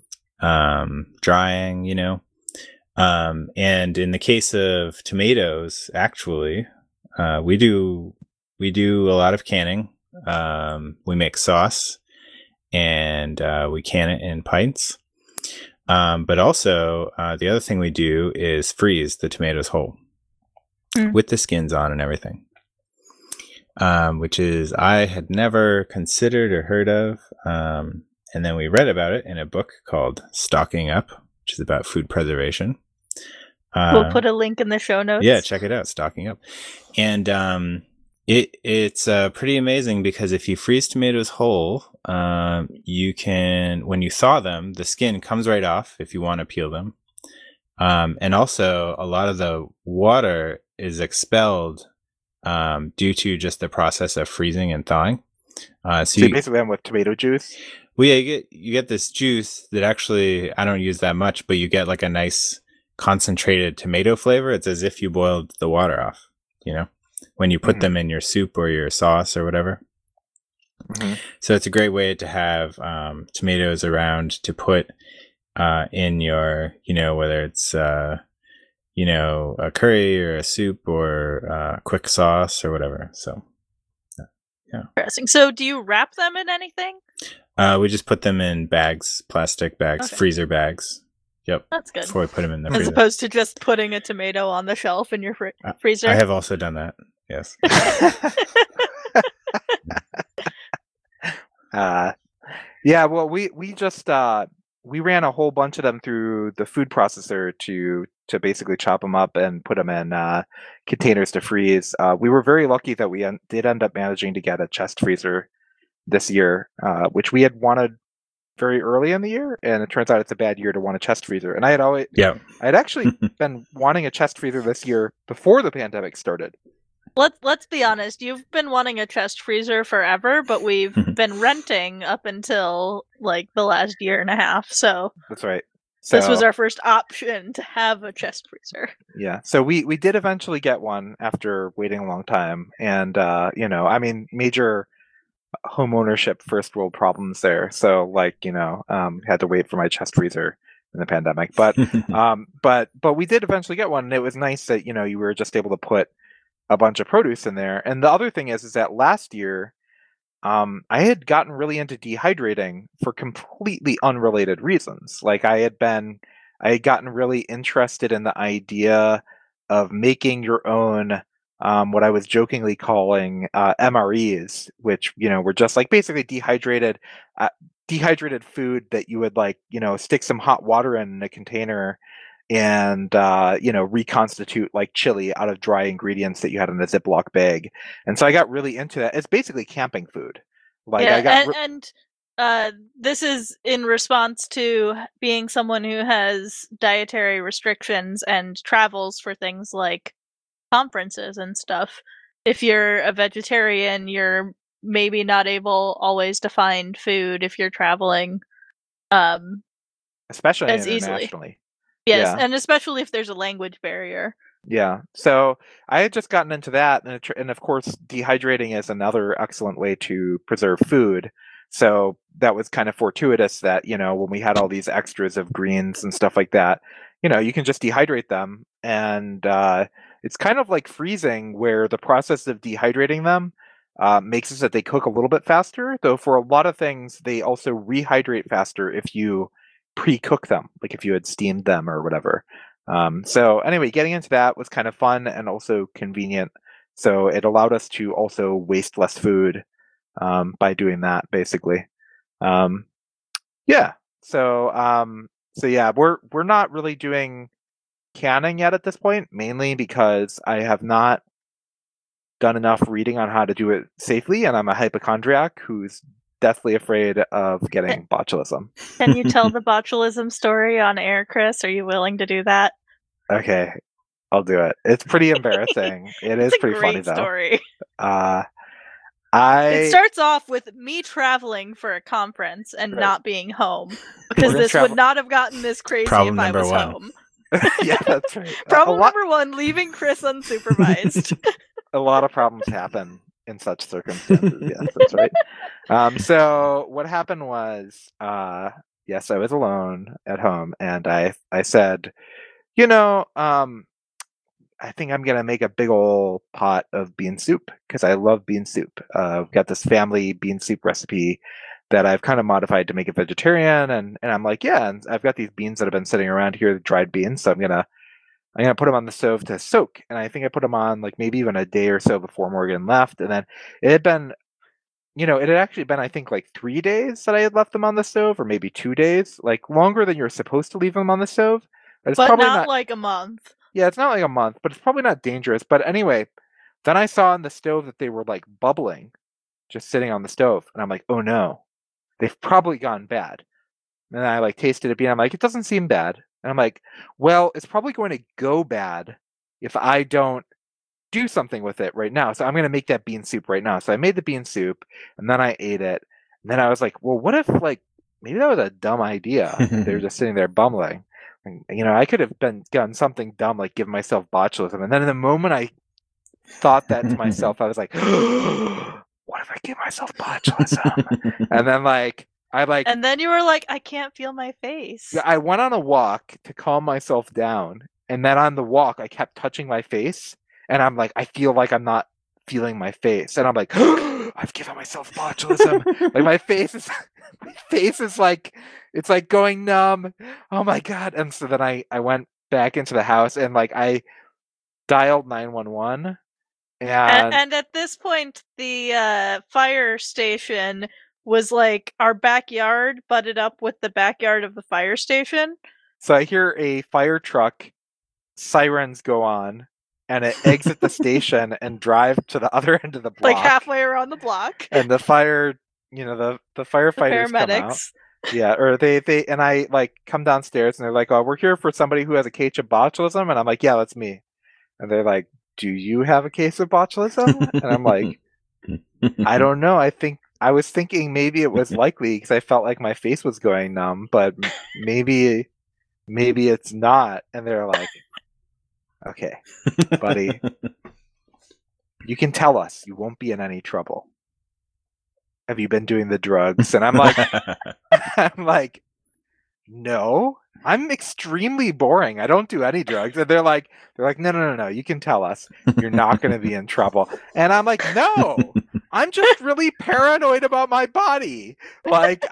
Speaker 4: drying, and in the case of tomatoes, actually, we do a lot of canning. We make sauce and we can it in pints. But also, the other thing we do is freeze the tomatoes whole with the skins on and everything, which is I had never considered or heard of. And then we read about it in a book called Stocking Up, which is about food preservation.
Speaker 3: We'll put a link in the show notes.
Speaker 4: Yeah, check it out, Stocking Up. And it's pretty amazing because if you freeze tomatoes whole, you can, when you thaw them, the skin comes right off if you want to peel them. And also, a lot of the water is expelled due to just the process of freezing and thawing.
Speaker 2: So you basically end with tomato juice?
Speaker 4: Well, yeah, you get this juice that actually, I don't use that much, but you get like a nice concentrated tomato flavor. It's as if you boiled the water off, when you put them in your soup or your sauce or whatever. So it's a great way to have tomatoes around to put in your, whether it's, a curry or a soup or a quick sauce or whatever. So, yeah.
Speaker 3: Interesting. So do you wrap them in anything?
Speaker 4: We just put them in bags, plastic bags, freezer bags. Yep.
Speaker 3: That's good.
Speaker 4: Before we put them in the
Speaker 3: As
Speaker 4: freezer.
Speaker 3: opposed to just putting a tomato on the shelf in your freezer.
Speaker 4: I have also done that. Yes.
Speaker 2: Yeah, well, we just we ran a whole bunch of them through the food processor to basically chop them up and put them in containers to freeze. We were very lucky that we did end up managing to get a chest freezer this year, which we had wanted very early in the year, and it turns out it's a bad year to want a chest freezer. And I had actually been wanting a chest freezer this year before the pandemic started.
Speaker 3: Let's be honest, you've been wanting a chest freezer forever, but we've been renting up until like the last year and a half. So
Speaker 2: that's right.
Speaker 3: This was our first option to have a chest freezer.
Speaker 2: Yeah. So we did eventually get one after waiting a long time, and major
Speaker 5: home ownership first world problems there. So like, had to wait for my chest freezer in the pandemic. But but we did eventually get one, and it was nice that, you were just able to put a bunch of produce in there. And the other thing is that last year, I had gotten really into dehydrating for completely unrelated reasons. Like I had gotten really interested in the idea of making your own, what I was jokingly calling MREs, which were just like basically dehydrated food that you would like stick some hot water in a container and reconstitute like chili out of dry ingredients that you had in a Ziploc bag. And so I got really into that. It's basically camping food. Like
Speaker 3: yeah,
Speaker 5: I got
Speaker 3: this is in response to being someone who has dietary restrictions and travels for things like conferences and stuff. If you're a vegetarian, you're maybe not able always to find food if you're traveling,
Speaker 5: especially
Speaker 3: as
Speaker 5: internationally.
Speaker 3: Easily. Yes,
Speaker 5: Yeah.
Speaker 3: and especially if there's a language barrier.
Speaker 5: Yeah. So I had just gotten into that, and of course, dehydrating is another excellent way to preserve food. So that was kind of fortuitous that, when we had all these extras of greens and stuff like that, you can just dehydrate them. And it's kind of like freezing, where the process of dehydrating them makes it so that they cook a little bit faster. Though for a lot of things, they also rehydrate faster if you pre-cook them, like if you had steamed them or whatever. So anyway, getting into that was kind of fun and also convenient. So it allowed us to also waste less food by doing that, basically. Yeah. So yeah, we're not really doing canning yet at this point, mainly because I have not done enough reading on how to do it safely, and I'm a hypochondriac who's deathly afraid of getting botulism.
Speaker 3: Can you tell the botulism story on air, Chris? Are you willing to do that?
Speaker 5: Okay, I'll do it. It's pretty embarrassing. It's pretty funny though.
Speaker 3: Story.
Speaker 5: It
Speaker 3: starts off with me traveling for a conference and not being home, because this would not have gotten this crazy if I was home.
Speaker 5: Yeah, that's right.
Speaker 3: Problem number one, leaving Chris unsupervised.
Speaker 5: A lot of problems happen in such circumstances. Yes, that's right. So what happened was, yes, I was alone at home, and I said, I think I'm gonna make a big old pot of bean soup because I love bean soup. I've got this family bean soup recipe that I've kind of modified to make it vegetarian, and I'm like, yeah, and I've got these beans that have been sitting around here, dried beans, so I'm gonna put them on the stove to soak. And I think I put them on like maybe even a day or so before Morgan left, and then it had been, it had actually been I think like 3 days that I had left them on the stove, or maybe 2 days, like longer than you're supposed to leave them on the stove.
Speaker 3: But it's probably not like a month.
Speaker 5: Yeah, it's not like a month, but it's probably not dangerous. But anyway, then I saw on the stove that they were like bubbling, just sitting on the stove, and I'm like, oh no, they've probably gone bad. And I like tasted a bean. I'm like, it doesn't seem bad. And I'm like, well, it's probably going to go bad if I don't do something with it right now. So I'm going to make that bean soup right now. So I made the bean soup, and then I ate it. And then I was like, well, what if like maybe that was a dumb idea? They were just sitting there bumbling. And, I could have done something dumb like give myself botulism. And then in the moment I thought that to myself, I was like, what if I give myself botulism? And then
Speaker 3: and then you were like, I can't feel my face.
Speaker 5: I went on a walk to calm myself down, and then on the walk I kept touching my face, and I'm like, I feel like I'm not feeling my face, and I'm like, I've given myself botulism. Like my face is like, it's like going numb. Oh my god. And so then I went back into the house, and like I dialed 911.
Speaker 3: And at this point, the fire station was like our backyard butted up with the backyard of the fire station.
Speaker 5: So I hear a fire truck, sirens go on, and it exit the station and drive to the other end of the block.
Speaker 3: Like halfway around the block.
Speaker 5: And the fire, the firefighters come out. Yeah, or they and I like come downstairs, and they're like, oh, we're here for somebody who has a case of botulism. And I'm like, yeah, that's me. And they're like, do you have a case of botulism? And I'm like, I don't know. I was thinking maybe it was likely because I felt like my face was going numb, but maybe it's not. And they're like, okay, buddy, you can tell us. You won't be in any trouble. have you been doing the drugs? And I'm like, I'm like, no, I'm extremely boring. I don't do any drugs. And they're like, no. You can tell us. You're not going to be in trouble. And I'm like, no, I'm just really paranoid about my body. Like,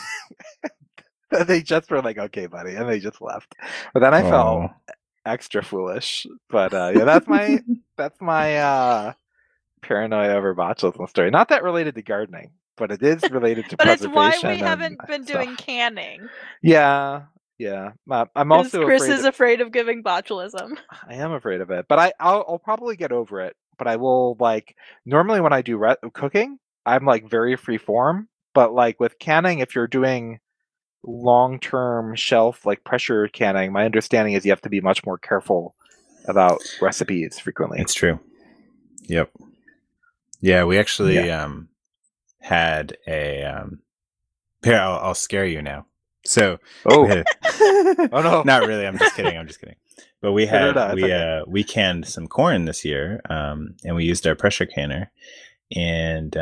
Speaker 5: they just were like, okay, buddy, and they just left. But then I felt extra foolish. But yeah, that's my paranoia over botulism story. Not that related to gardening, but it is related to
Speaker 3: But it's
Speaker 5: preservation.
Speaker 3: why we haven't
Speaker 5: and
Speaker 3: been
Speaker 5: stuff.
Speaker 3: doing canning.
Speaker 5: Yeah. I'm also
Speaker 3: Chris
Speaker 5: afraid.
Speaker 3: is afraid of giving botulism.
Speaker 5: I am afraid of it, but I'll probably get over it. But I will, like, normally when I do cooking, I'm like very free form. But like with canning, if you're doing long-term shelf like pressure canning, my understanding is you have to be much more careful about recipes frequently.
Speaker 4: It's true. Yep. Yeah, we actually had a here, I'll scare you now. So
Speaker 5: oh
Speaker 4: oh
Speaker 5: no,
Speaker 4: not really, I'm just kidding. But we had
Speaker 5: okay.
Speaker 4: we canned some corn this year, and we used our pressure canner, and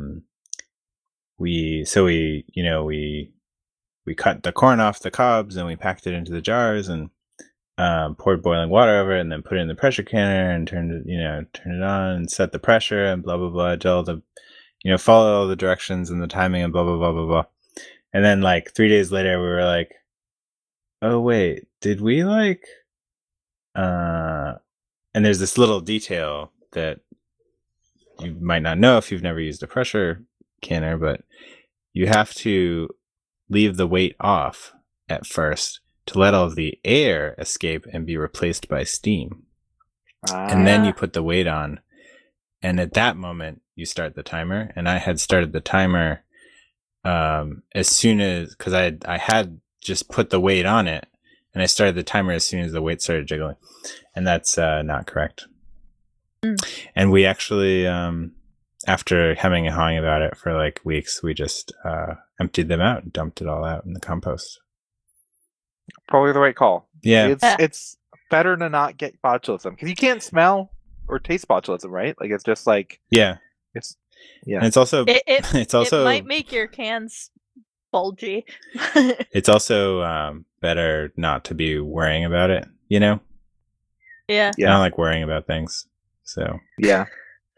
Speaker 4: we cut the corn off the cobs and we packed it into the jars and poured boiling water over it and then put it in the pressure canner and turned it on and set the pressure and blah blah blah, do all the follow all the directions and the timing and blah blah blah blah blah. And then like 3 days later we were like, oh wait, did we like and there's this little detail that you might not know if you've never used a pressure canner, but you have to leave the weight off at first to let all of the air escape and be replaced by steam. And then you put the weight on. And at that moment, you start the timer. And I had started the timer as soon as, because I had just put the weight on it. And I started the timer as soon as the weight started jiggling. And that's not correct. And we actually, after hemming and hawing about it for like weeks, we just emptied them out and dumped it all out in the compost.
Speaker 5: Probably the right call.
Speaker 4: Yeah.
Speaker 5: It's better to not get botulism because you can't smell or taste botulism, right? Like it's just like
Speaker 4: and it's also
Speaker 3: it might make your cans bulgy.
Speaker 4: It's also better not to be worrying about it, Yeah.
Speaker 3: Yeah.
Speaker 4: I don't like worrying about things. So
Speaker 5: Yep.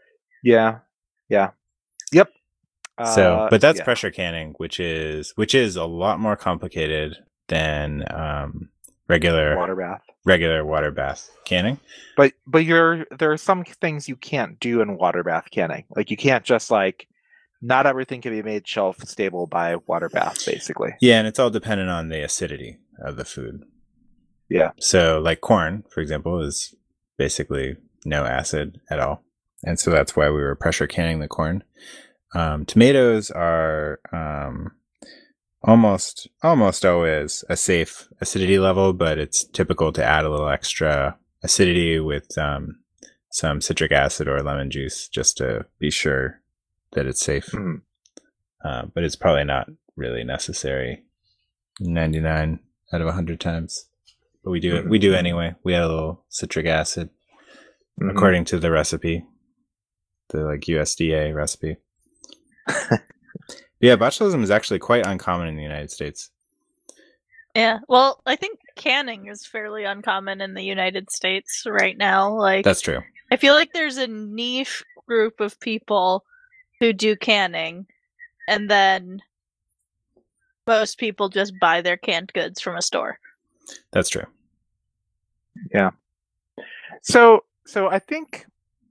Speaker 4: So, but that's pressure canning, which is a lot more complicated than regular water bath canning.
Speaker 5: But there are some things you can't do in water bath canning. Like you can't just like, not everything can be made shelf stable by water bath, basically.
Speaker 4: Yeah, and it's all dependent on the acidity of the food.
Speaker 5: Yeah.
Speaker 4: So like corn, for example, is basically no acid at all. And so that's why we were pressure canning the corn. Tomatoes are almost always a safe acidity level, but it's typical to add a little extra acidity with some citric acid or lemon juice just to be sure that it's safe.
Speaker 5: Mm-hmm.
Speaker 4: But it's probably not really necessary 99 out of 100 times. But we do it. We do anyway. We add a little citric acid according to the recipe, the like USDA recipe. Yeah, botulism is actually quite uncommon in the United States.
Speaker 3: Yeah, well, I think canning is fairly uncommon in the United States right now. Like
Speaker 4: that's true.
Speaker 3: I feel like there's a niche group of people who do canning, and then most people just buy their canned goods from a store.
Speaker 4: That's true.
Speaker 5: Yeah. So I think,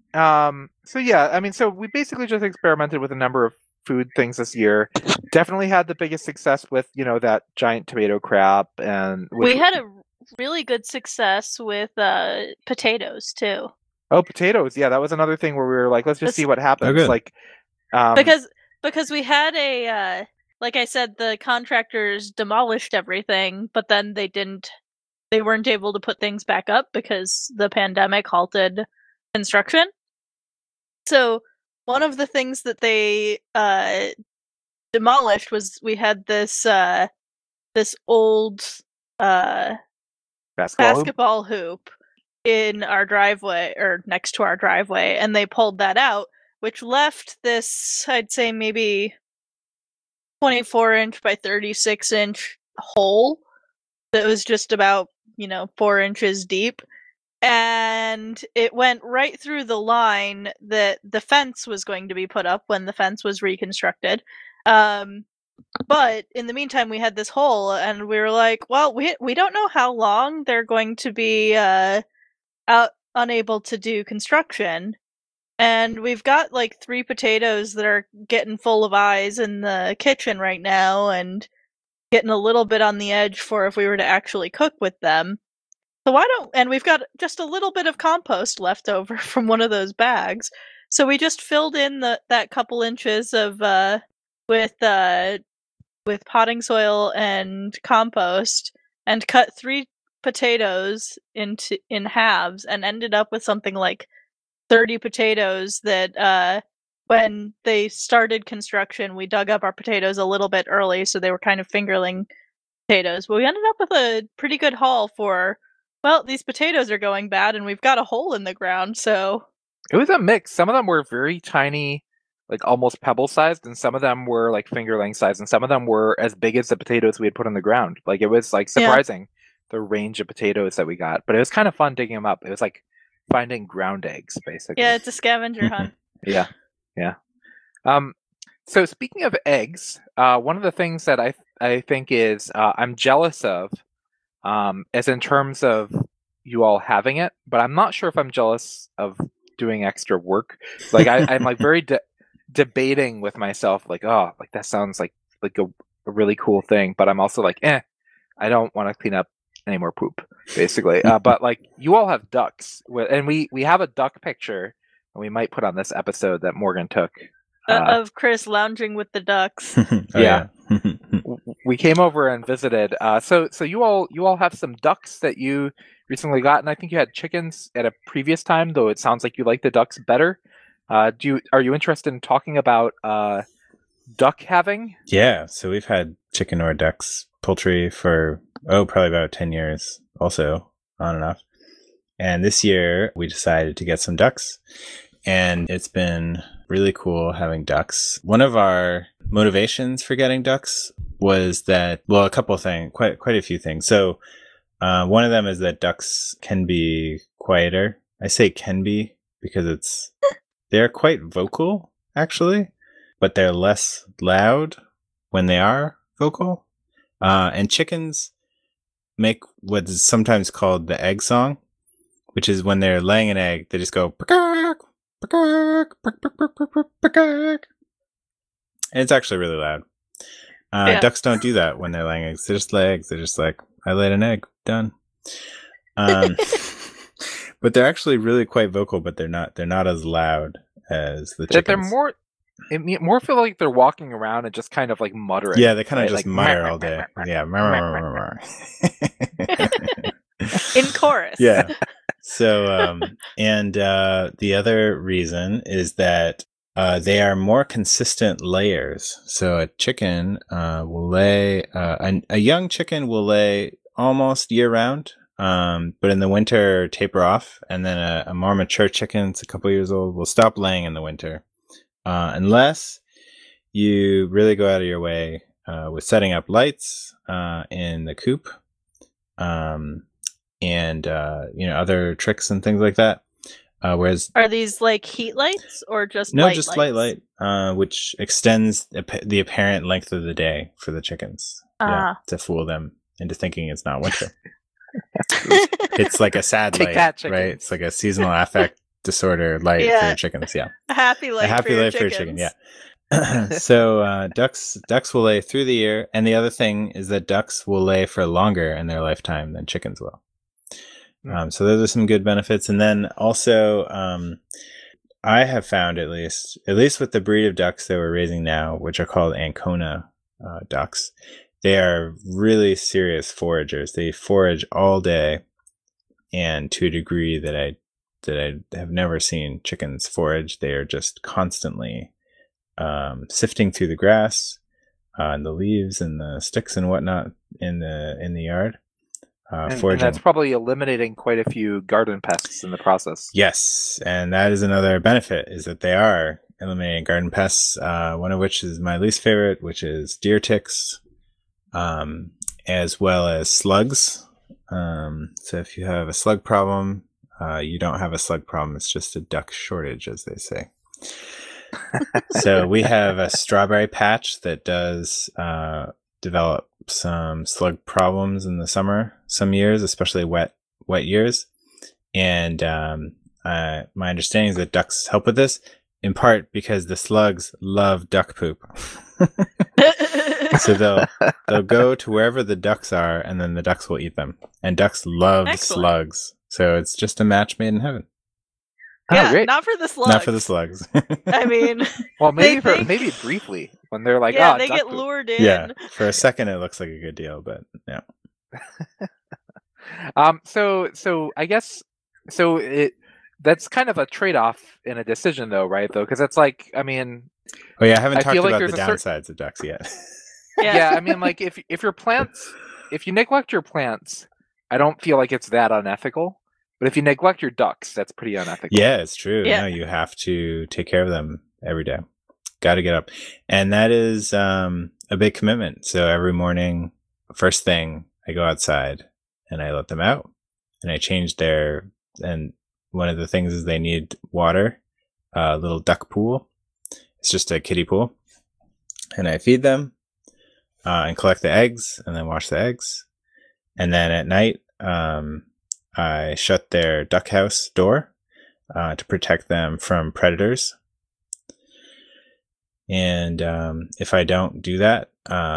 Speaker 5: so we basically just experimented with a number of food things this year. Definitely had the biggest success with, that giant tomato crab. And
Speaker 3: we had a really good success with potatoes too.
Speaker 5: Oh, potatoes. Yeah, that was another thing where we were like, let's just see what happens.
Speaker 4: good.
Speaker 5: Like,
Speaker 3: because we had a, like I said, the contractors demolished everything, but then they weren't able to put things back up because the pandemic halted construction. So one of the things that they demolished was we had this old basketball hoop in our driveway or next to our driveway, and they pulled that out, which left this, I'd say maybe 24-inch by 36-inch hole that was just about 4 inches deep, and it went right through the line that the fence was going to be put up when the fence was reconstructed. But in the meantime, we had this hole, and we were like, well, we don't know how long they're going to be unable to do construction. And we've got like 3 potatoes that are getting full of eyes in the kitchen right now and getting a little bit on the edge for if we were to actually cook with them. So and we've got just a little bit of compost left over from one of those bags. So we just filled in that couple inches of with potting soil and compost and cut 3 potatoes in halves and ended up with something like 30 potatoes that when they started construction, we dug up our potatoes a little bit early, so they were kind of fingerling potatoes. But we ended up with a pretty good haul for, well, these potatoes are going bad and we've got a hole in the ground, so...
Speaker 5: It was a mix. Some of them were very tiny, like almost pebble sized, and some of them were like fingerling sized, and some of them were as big as the potatoes we had put on the ground. Like, it was like surprising the range of potatoes that we got, but it was kind of fun digging them up. It was like finding ground eggs, basically.
Speaker 3: Yeah, it's a scavenger hunt.
Speaker 5: Yeah. So speaking of eggs, one of the things that I think is I'm jealous of, is in terms of you all having it, but I'm not sure if I'm jealous of doing extra work. Like I'm like very debating with myself, like, oh, like that sounds like a really cool thing, but I'm also like, I don't want to clean up any more poop, basically. But like, you all have ducks, and we have a duck picture, and we might put on this episode that Morgan took
Speaker 3: of Chris lounging with the ducks.
Speaker 5: Yeah. We came over and visited. So you all have some ducks that you recently got, and I think you had chickens at a previous time, though it sounds like you like the ducks better. Are you interested in talking about duck having?
Speaker 4: Yeah, so we've had chicken or ducks, poultry for probably about 10 years, also on and off. And this year we decided to get some ducks, and it's been really cool having ducks. One of our motivations for getting ducks was that, well, a couple of things, quite a few things. So one of them is that ducks can be quieter. I say can be because they're quite vocal, actually, but they're less loud when they are vocal. And chickens make what is sometimes called the egg song, which is when they're laying an egg, they just go, "Peck, peck, peck, peck, peck, peck, peck." And it's actually really loud. Ducks don't do that when they're laying eggs. They just lay eggs. They're just like, I laid an egg, done. But they're actually really quite vocal, but they're not as loud as the chickens.
Speaker 5: They're more feel like they're walking around and just kind of like muttering.
Speaker 4: Yeah, they kind of
Speaker 5: right?
Speaker 4: just
Speaker 5: like,
Speaker 4: mutter all day. Yeah.
Speaker 3: In chorus.
Speaker 4: Yeah. So, and the other reason is that they are more consistent layers. So a chicken will lay, a young chicken will lay almost year round, but in the winter taper off, and then a more mature chicken, it's a couple years old, will stop laying in the winter, unless you really go out of your way with setting up lights in the coop, and other tricks and things like that. Whereas,
Speaker 3: are these like heat lights or just
Speaker 4: no,
Speaker 3: light
Speaker 4: just
Speaker 3: lights?
Speaker 4: light, which extends the apparent length of the day for the chickens, to fool them into thinking it's not winter. It's like a sad
Speaker 5: Take
Speaker 4: light,
Speaker 5: that,
Speaker 4: right? It's like a seasonal affect disorder light for your chickens. Yeah,
Speaker 3: a happy light.
Speaker 4: A happy light for your chicken. Yeah. So ducks will lay through the year, and the other thing is that ducks will lay for longer in their lifetime than chickens will. So those are some good benefits. And then also, I have found at least with the breed of ducks that we're raising now, which are called Ancona ducks, they are really serious foragers. They forage all day, and to a degree that I have never seen chickens forage. They are just constantly sifting through the grass and the leaves and the sticks and whatnot in the yard.
Speaker 5: And that's probably eliminating quite a few garden pests in the process.
Speaker 4: Yes, and that is another benefit, is that they are eliminating garden pests, one of which is my least favorite, which is deer ticks, as well as slugs. So if you have a slug problem, you don't have a slug problem. It's just a duck shortage, as they say. So we have a strawberry patch that does develop some slug problems in the summer, some years, especially wet years. And my understanding is that ducks help with this, in part because the slugs love duck poop. So they'll go to wherever the ducks are, and then the ducks will eat them. And ducks love
Speaker 3: Excellent.
Speaker 4: slugs. So it's just a match made in heaven.
Speaker 3: Yeah,
Speaker 5: great.
Speaker 3: not for the slugs.
Speaker 4: Not for the slugs.
Speaker 3: I mean,
Speaker 5: Well, maybe
Speaker 3: They think-
Speaker 5: maybe briefly when they're like,
Speaker 3: yeah,
Speaker 5: oh,
Speaker 3: they
Speaker 5: duck
Speaker 3: get
Speaker 5: poop."
Speaker 3: lured in.
Speaker 4: Yeah, for a second it looks like a good deal, but yeah.
Speaker 5: So I guess that's kind of a trade-off in a decision, though, right? Though, because it's like, I mean,
Speaker 4: Oh yeah, I haven't
Speaker 5: I
Speaker 4: talked
Speaker 5: feel like
Speaker 4: about the
Speaker 5: there's a
Speaker 4: downsides of ducks yet.
Speaker 5: yeah, I mean, like if your plants, if you neglect your plants, I don't feel like it's that unethical. But if you neglect your ducks, that's pretty unethical.
Speaker 4: Yeah, it's true.
Speaker 3: Yeah.
Speaker 4: No, you have to take care of them every day. Got to get up. And that is a big commitment. So every morning, first thing, I go outside and I let them out and I change and one of the things is they need water, a little duck pool. It's just a kiddie pool. And I feed them and collect the eggs and then wash the eggs. And then at night, I shut their duck house door to protect them from predators. And if I don't do that,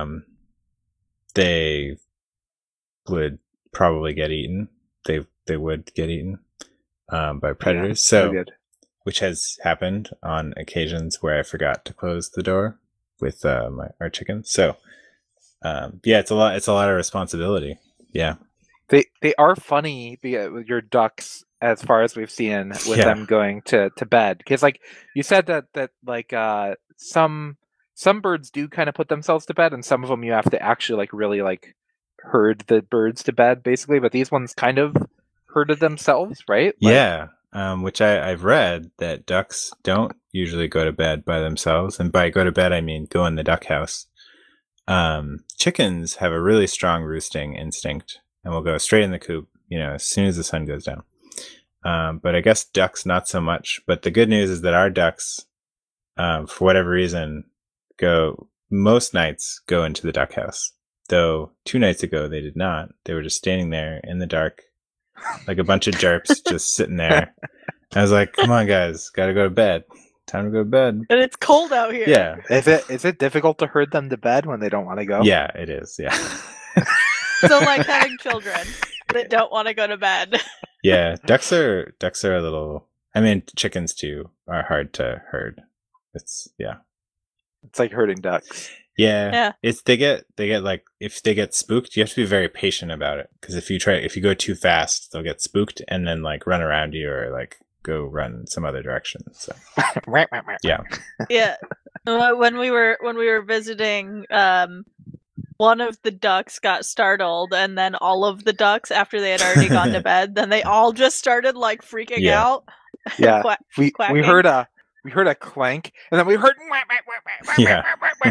Speaker 4: they would probably get eaten. They would get eaten by predators. So,
Speaker 5: Very good.
Speaker 4: which has happened on occasions where I forgot to close the door with our chickens. So, yeah, it's a lot of responsibility. Yeah.
Speaker 5: They are funny with your ducks as far as we've seen with
Speaker 4: Yeah.
Speaker 5: them going to bed, because like you said that like some birds do kind of put themselves to bed, and some of them you have to actually like really like herd the birds to bed basically, but these ones kind of herded themselves, right? Like,
Speaker 4: Yeah, which I've read that ducks don't usually go to bed by themselves. And by go to bed, I mean go in the duck house. Chickens have a really strong roosting instinct and will go straight in the coop, as soon as the sun goes down. But I guess ducks not so much. But the good news is that our ducks, for whatever reason, most nights go into the duck house. Though 2 nights ago they did not. They were just standing there in the dark, like a bunch of jerks just sitting there. I was like, come on guys, gotta go to bed. Time to go to bed.
Speaker 3: And it's cold out here.
Speaker 4: Yeah.
Speaker 5: Is it difficult to herd them to bed when they don't want to go?
Speaker 4: Yeah, it is. Yeah.
Speaker 3: So like having children that don't want to go to bed.
Speaker 4: Yeah. Ducks are a little, chickens too are hard to herd. It's
Speaker 5: It's like herding ducks.
Speaker 4: Yeah. They get like, if they get spooked, you have to be very patient about it. Because if you go too fast, they'll get spooked and then like run around you or like go run some other direction. So yeah.
Speaker 3: Yeah. When we were visiting, one of the ducks got startled, and then all of the ducks, after they had already gone to bed, then they all just started like freaking
Speaker 4: Yeah.
Speaker 3: out.
Speaker 5: Yeah. we
Speaker 3: Quacking.
Speaker 5: heard a clank, and then we heard
Speaker 4: Yeah.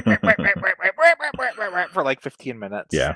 Speaker 5: for like 15 minutes.
Speaker 4: Yeah.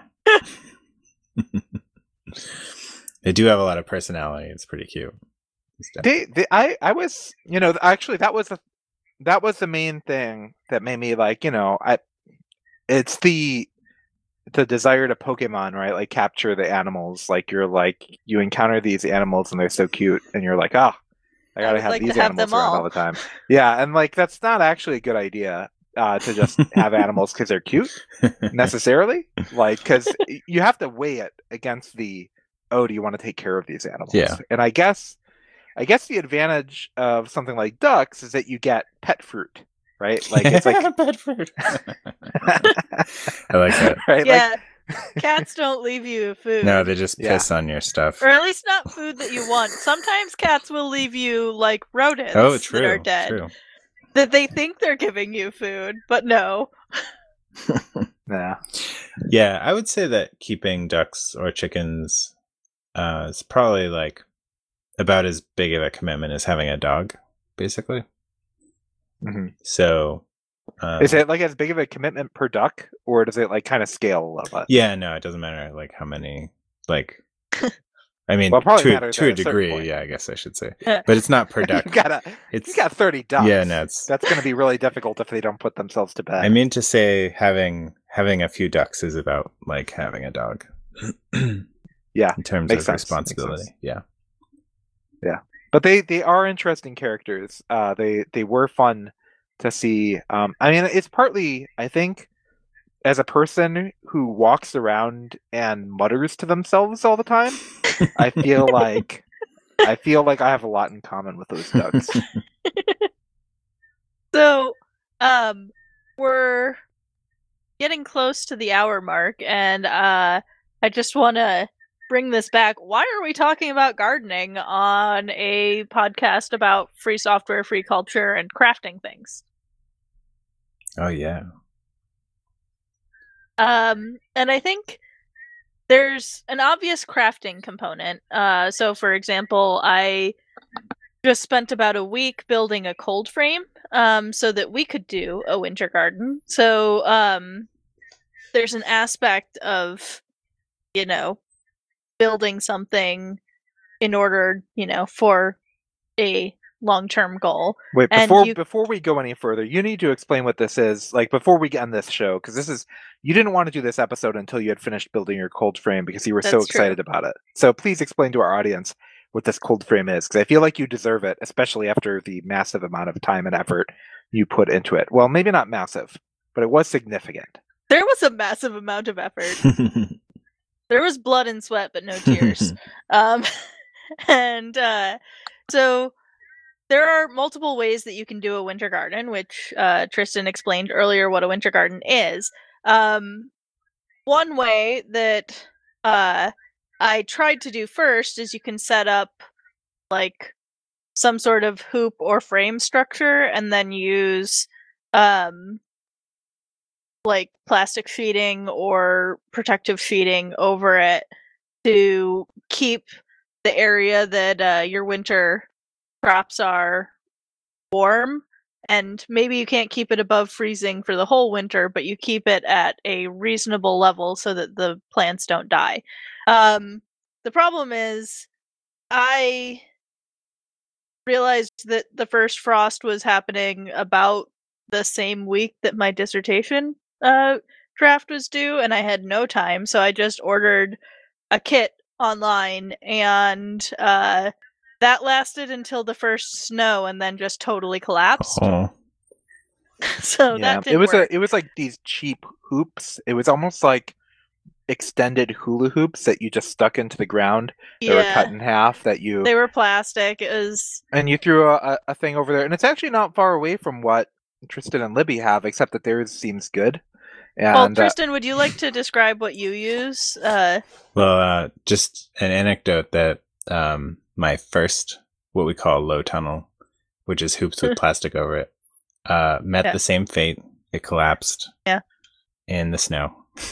Speaker 4: They do have a lot of personality. It's pretty cute.
Speaker 5: I was, actually that was the main thing that made me like, it's the desire to Pokemon, right? Like capture the animals. Like you encounter these animals and they're so cute, and you're like, oh, I gotta
Speaker 3: would
Speaker 5: have
Speaker 3: like to
Speaker 5: these
Speaker 3: have
Speaker 5: animals
Speaker 3: them
Speaker 5: around
Speaker 3: all.
Speaker 5: all the time. Yeah, and like that's not actually a good idea to just have animals because they're cute necessarily. Like, because you have to weigh it against do you want to take care of these animals?
Speaker 4: Yeah.
Speaker 5: And I guess the advantage of something like ducks is that you get pet fruit, right? Like it's like
Speaker 4: pet fruit. I like that.
Speaker 5: right?
Speaker 3: Yeah. Cats don't leave you food.
Speaker 4: No, they just
Speaker 5: Yeah.
Speaker 4: piss on your stuff.
Speaker 3: Or at least not food that you want. Sometimes cats will leave you like rodents
Speaker 4: Oh, true.
Speaker 3: that are dead.
Speaker 4: True.
Speaker 3: That they think they're giving you food, but no.
Speaker 5: Yeah.
Speaker 4: Yeah, I would say that keeping ducks or chickens is probably like about as big of a commitment as having a dog, basically.
Speaker 5: Mhm.
Speaker 4: So,
Speaker 5: Is it like as big of a commitment per duck, or does it like kind of scale a little bit?
Speaker 4: Yeah, no, it doesn't matter like how many. Like, I mean,
Speaker 5: Well, it probably
Speaker 4: to
Speaker 5: matters
Speaker 4: a
Speaker 5: at a certain
Speaker 4: degree,
Speaker 5: point.
Speaker 4: yeah, I guess I should say, but it's not per duck.
Speaker 5: You got 30 ducks.
Speaker 4: Yeah, no, it's.
Speaker 5: That's going to be really difficult if they don't put themselves to bed.
Speaker 4: I mean to say having a few ducks is about like having a dog.
Speaker 5: Yeah,
Speaker 4: in terms
Speaker 5: makes
Speaker 4: of
Speaker 5: sense,
Speaker 4: responsibility.
Speaker 5: makes sense.
Speaker 4: Yeah.
Speaker 5: But they are interesting characters. They were fun to see. I mean, it's partly, I think, as a person who walks around and mutters to themselves all the time, I feel like I have a lot in common with those ducks.
Speaker 3: So, we're getting close to the hour mark, and I just want to bring this back. Why are we talking about gardening on a podcast about free software, free culture, and crafting things?
Speaker 4: Oh yeah.
Speaker 3: And I think there's an obvious crafting component. So, for example, I just spent about a week building a cold frame so that we could do a winter garden. So there's an aspect of, building something in order, for a long-term goal.
Speaker 5: Wait,
Speaker 3: And
Speaker 5: before we go any further, you need to explain what this is, like before we end this show, because you didn't want to do this episode until you had finished building your cold frame because you were so
Speaker 3: That's true.
Speaker 5: excited about it. So please explain to our audience what this cold frame is, because I feel like you deserve it, especially after the massive amount of time and effort you put into it. Well, maybe not massive, but it was significant.
Speaker 3: There was a massive amount of effort. There was blood and sweat, but no tears. So there are multiple ways that you can do a winter garden, which Tristan explained earlier what a winter garden is. One way that I tried to do first is you can set up like some sort of hoop or frame structure and then use like plastic sheeting or protective sheeting over it to keep the area that your winter crops are warm. And maybe you can't keep it above freezing for the whole winter, but you keep it at a reasonable level so that the plants don't die. The problem is I realized that the first frost was happening about the same week that my dissertation draft was due, and I had no time, so I just ordered a kit online, and that lasted until the first snow, and then just totally collapsed.
Speaker 4: Oh.
Speaker 3: So that didn't work.
Speaker 5: It was like these cheap hoops. It was almost like extended hula hoops that you just stuck into the ground. They were cut in half. They
Speaker 3: were plastic. It was,
Speaker 5: and you threw a thing over there, and it's actually not far away from what Tristan and Libby have, except that theirs seems good. And,
Speaker 3: well, Tristan, would you like to describe what you use?
Speaker 4: Well, just an anecdote that my first, what we call low tunnel, which is hoops with plastic over it, met the same fate. It collapsed.
Speaker 3: Yeah.
Speaker 4: In the snow.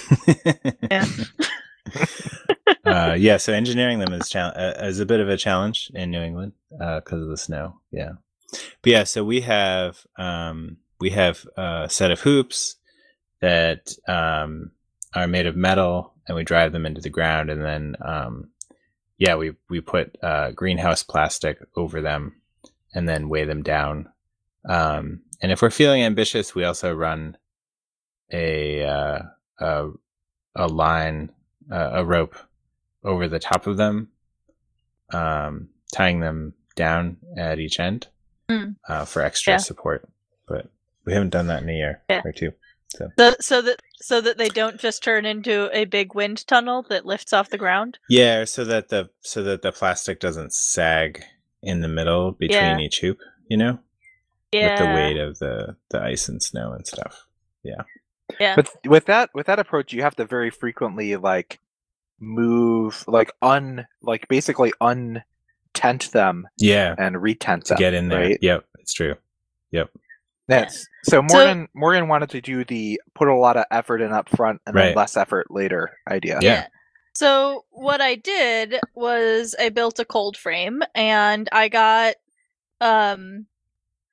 Speaker 3: Yeah.
Speaker 4: So engineering them is a bit of a challenge in New England because of the snow. Yeah. But yeah, so we have a set of hoops that are made of metal, and we drive them into the ground, and then we put greenhouse plastic over them and then weigh them down. And if we're feeling ambitious, we also run a line, a rope over the top of them, tying them down at each end for extra support. But we haven't done that in a year or two.
Speaker 3: So that they don't just turn into a big wind tunnel that lifts off the ground.
Speaker 4: Yeah, so that the plastic doesn't sag in the middle between each hoop, with the weight of the ice and snow and stuff. Yeah.
Speaker 3: Yeah.
Speaker 5: But with that approach, you have to very frequently move, basically untent them.
Speaker 4: Yeah.
Speaker 5: And retent
Speaker 4: to
Speaker 5: them.
Speaker 4: get in there.
Speaker 5: Right?
Speaker 4: Yep, it's true. Yep.
Speaker 5: Yes. So Morgan wanted to do put a lot of effort in up front and then less effort later idea.
Speaker 4: Yeah.
Speaker 3: So what I did was I built a cold frame, and I got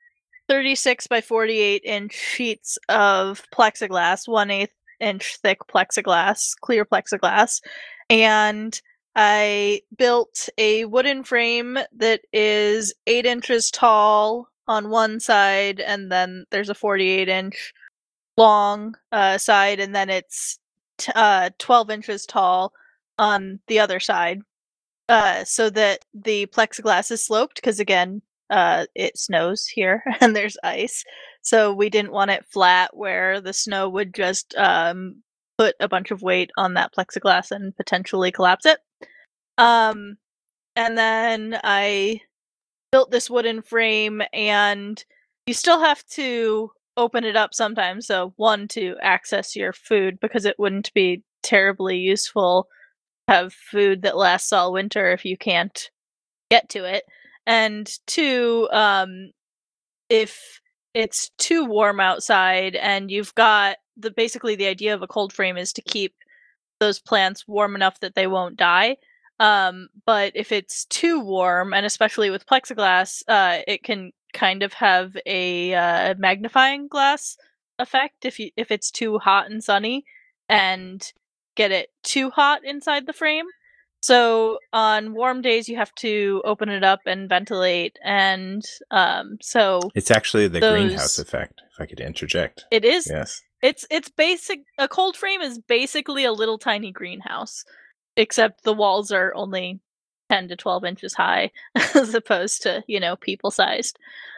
Speaker 3: 36 by 48 inch sheets of plexiglass, 1/8 inch thick plexiglass, clear plexiglass, and I built a wooden frame that is 8 inches tall on one side, and then there's a 48 inch long side, and then it's 12 inches tall on the other side, so that the plexiglass is sloped, because again, it snows here and there's ice, so we didn't want it flat where the snow would just put a bunch of weight on that plexiglass and potentially collapse it. And then I built this wooden frame, and you still have to open it up sometimes. So, one, to access your food, because it wouldn't be terribly useful to have food that lasts all winter if you can't get to it. And two, if it's too warm outside and you've got basically the idea of a cold frame is to keep those plants warm enough that they won't die. But if it's too warm, and especially with plexiglass, it can kind of have a magnifying glass effect if it's too hot and sunny, and get it too hot inside the frame. So on warm days, you have to open it up and ventilate, and so
Speaker 4: It's actually the greenhouse effect, if I could interject.
Speaker 3: It is.
Speaker 4: Yes.
Speaker 3: It's basic. A cold frame is basically a little tiny greenhouse, except the walls are only 10 to 12 inches high, as opposed to, people sized.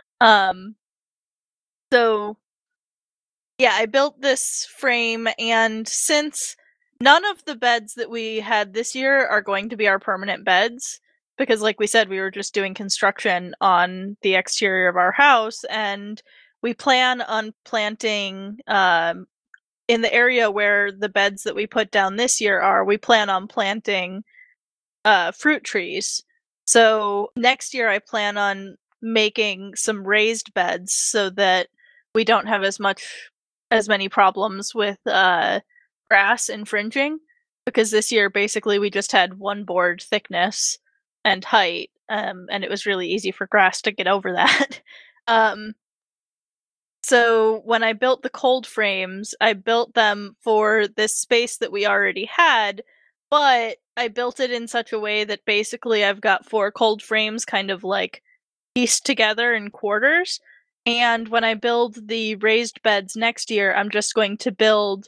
Speaker 3: So yeah, I built this frame, and since none of the beds that we had this year are going to be our permanent beds, because like we said, we were just doing construction on the exterior of our house, and we plan on planting in the area where the beds that we put down this year are, we plan on planting fruit trees. So next year I plan on making some raised beds so that we don't have as many problems with grass infringing, because this year basically we just had one board thickness and height, and it was really easy for grass to get over that. So when I built the cold frames, I built them for this space that we already had, but I built it in such a way that basically I've got 4 cold frames kind of like pieced together in quarters. And when I build the raised beds next year, I'm just going to build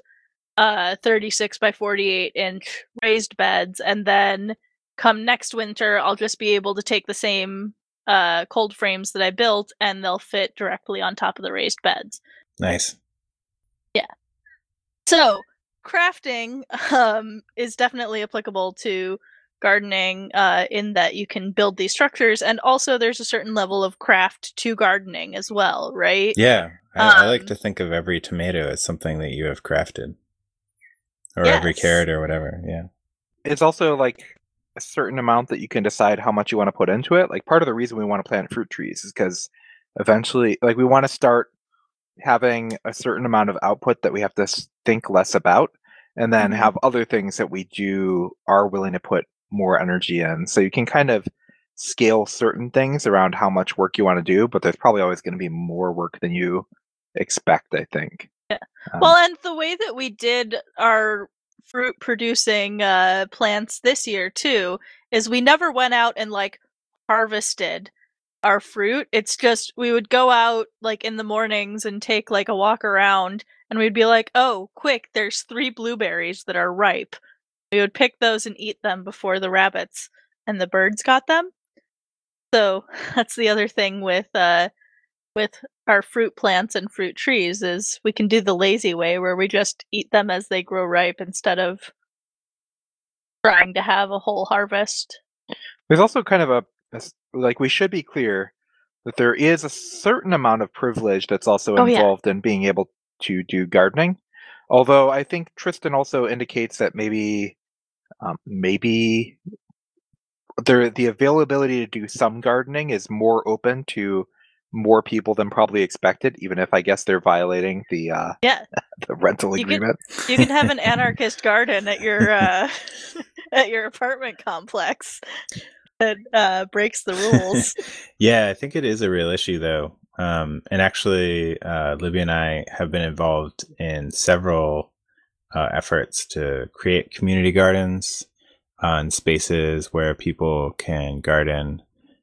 Speaker 3: 36 by 48 inch raised beds, and then come next winter, I'll just be able to take the same cold frames that I built, and they'll fit directly on top of the raised beds.
Speaker 4: Nice.
Speaker 3: Yeah. So crafting is definitely applicable to gardening, in that you can build these structures, and also there's a certain level of craft to gardening as well, right?
Speaker 4: Yeah. I like to think of every tomato as something that you have crafted. Or every carrot or whatever, yeah.
Speaker 5: It's also like a certain amount that you can decide how much you want to put into it. Like part of the reason we want to plant fruit trees is because eventually, like, we want to start having a certain amount of output that we have to think less about, and then have other things that we are willing to put more energy in. So you can kind of scale certain things around how much work you want to do, but there's probably always going to be more work than you expect, I think.
Speaker 3: Yeah. Well, and the way that we did our fruit producing plants this year too is we never went out and like harvested our fruit. It's just we would go out like in the mornings and take like a walk around, and we'd be like, oh, quick, there's 3 blueberries that are ripe. We would pick those and eat them before the rabbits and the birds got them. So that's the other thing with our fruit plants and fruit trees, is we can do the lazy way where we just eat them as they grow ripe instead of trying to have a whole harvest.
Speaker 5: There's also kind of like, we should be clear that there is a certain amount of privilege that's also involved in being able to do gardening. Although I think Tristan also indicates that maybe the availability to do some gardening is more open to more people than probably expected, even if I guess they're violating the the rental agreement.
Speaker 3: You can have an anarchist garden at your at your apartment complex that breaks the rules.
Speaker 4: Yeah, I think it is a real issue though. And actually, Libby and I have been involved in several efforts to create community gardens and spaces where people can garden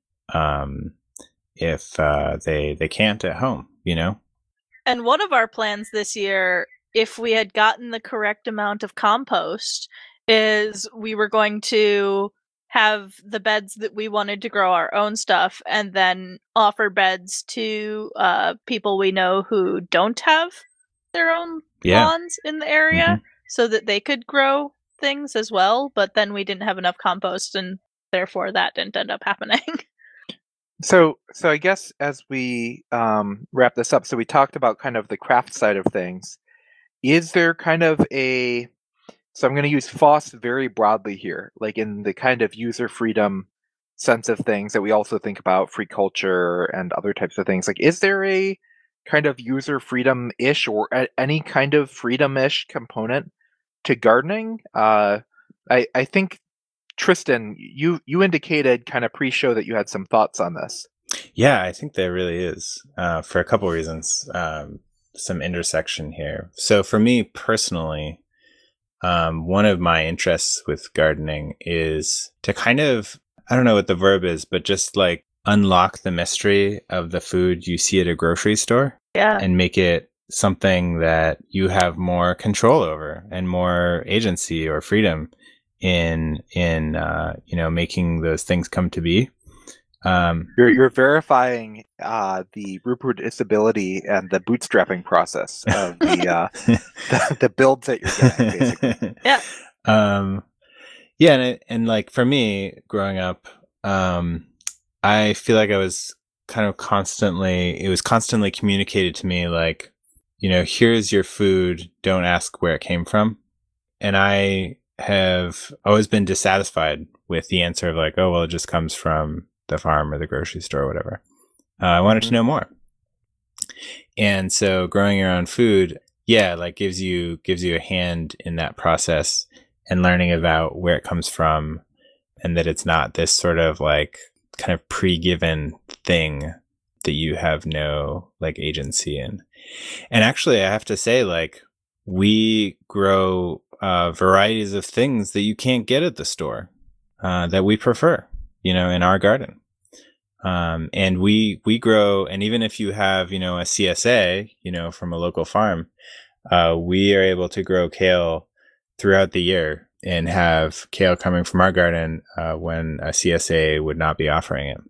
Speaker 4: if they can't at home, you know?
Speaker 3: And one of our plans this year, if we had gotten the correct amount of compost, is we were going to have the beds that we wanted to grow our own stuff and then offer beds to people we know who don't have their own lawns in the area so that they could grow things as well. But then we didn't have enough compost and therefore that didn't end up happening.
Speaker 5: So I guess as we wrap this up, so we talked about kind of the craft side of things. Is there kind of so I'm going to use FOSS very broadly here, like in the kind of user freedom sense of things that we also think about free culture and other types of things. Like, is there a kind of user freedom-ish or any kind of freedom-ish component to gardening? I think, Tristan, you indicated kind of pre-show that you had some thoughts on this.
Speaker 4: Yeah, I think there really is, for a couple of reasons, some intersection here. So for me personally, one of my interests with gardening is to kind of, I don't know what the verb is, but just like unlock the mystery of the food you see at a grocery store and make it something that you have more control over and more agency or freedom in making those things come to be.
Speaker 5: You're verifying the reproducibility and the bootstrapping process of the builds that you're getting, basically.
Speaker 4: And like for me, growing up, I feel like I was kind of it was constantly communicated to me, like, here's your food, don't ask where it came from. And I have always been dissatisfied with the answer of like, oh, well, it just comes from the farm or the grocery store or whatever. I wanted to know more. And so growing your own food, like gives you a hand in that process and learning about where it comes from and that it's not this sort of like kind of pre-given thing that you have no like agency in. And actually I have to say, like, we grow varieties of things that you can't get at the store that we prefer, in our garden. And we grow, and even if you have, a CSA, from a local farm, we are able to grow kale throughout the year and have kale coming from our garden when a CSA would not be offering it.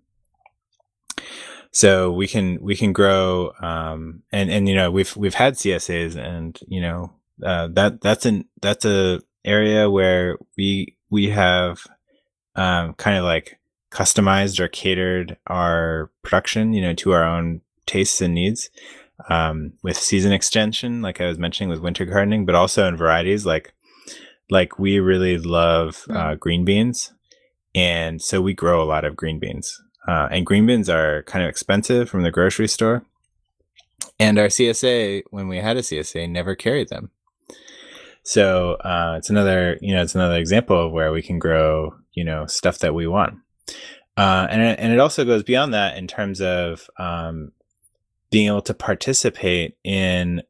Speaker 4: So we can grow, and we've had CSAs, and that's a area where we have kind of like customized or catered our production, to our own tastes and needs, with season extension, like I was mentioning with winter gardening, but also in varieties like we really love green beans, and so we grow a lot of green beans. And green beans are kind of expensive from the grocery store. And our CSA, when we had a CSA, never carried them. So it's another example of where we can grow, stuff that we want. And it also goes beyond that in terms of being able to participate in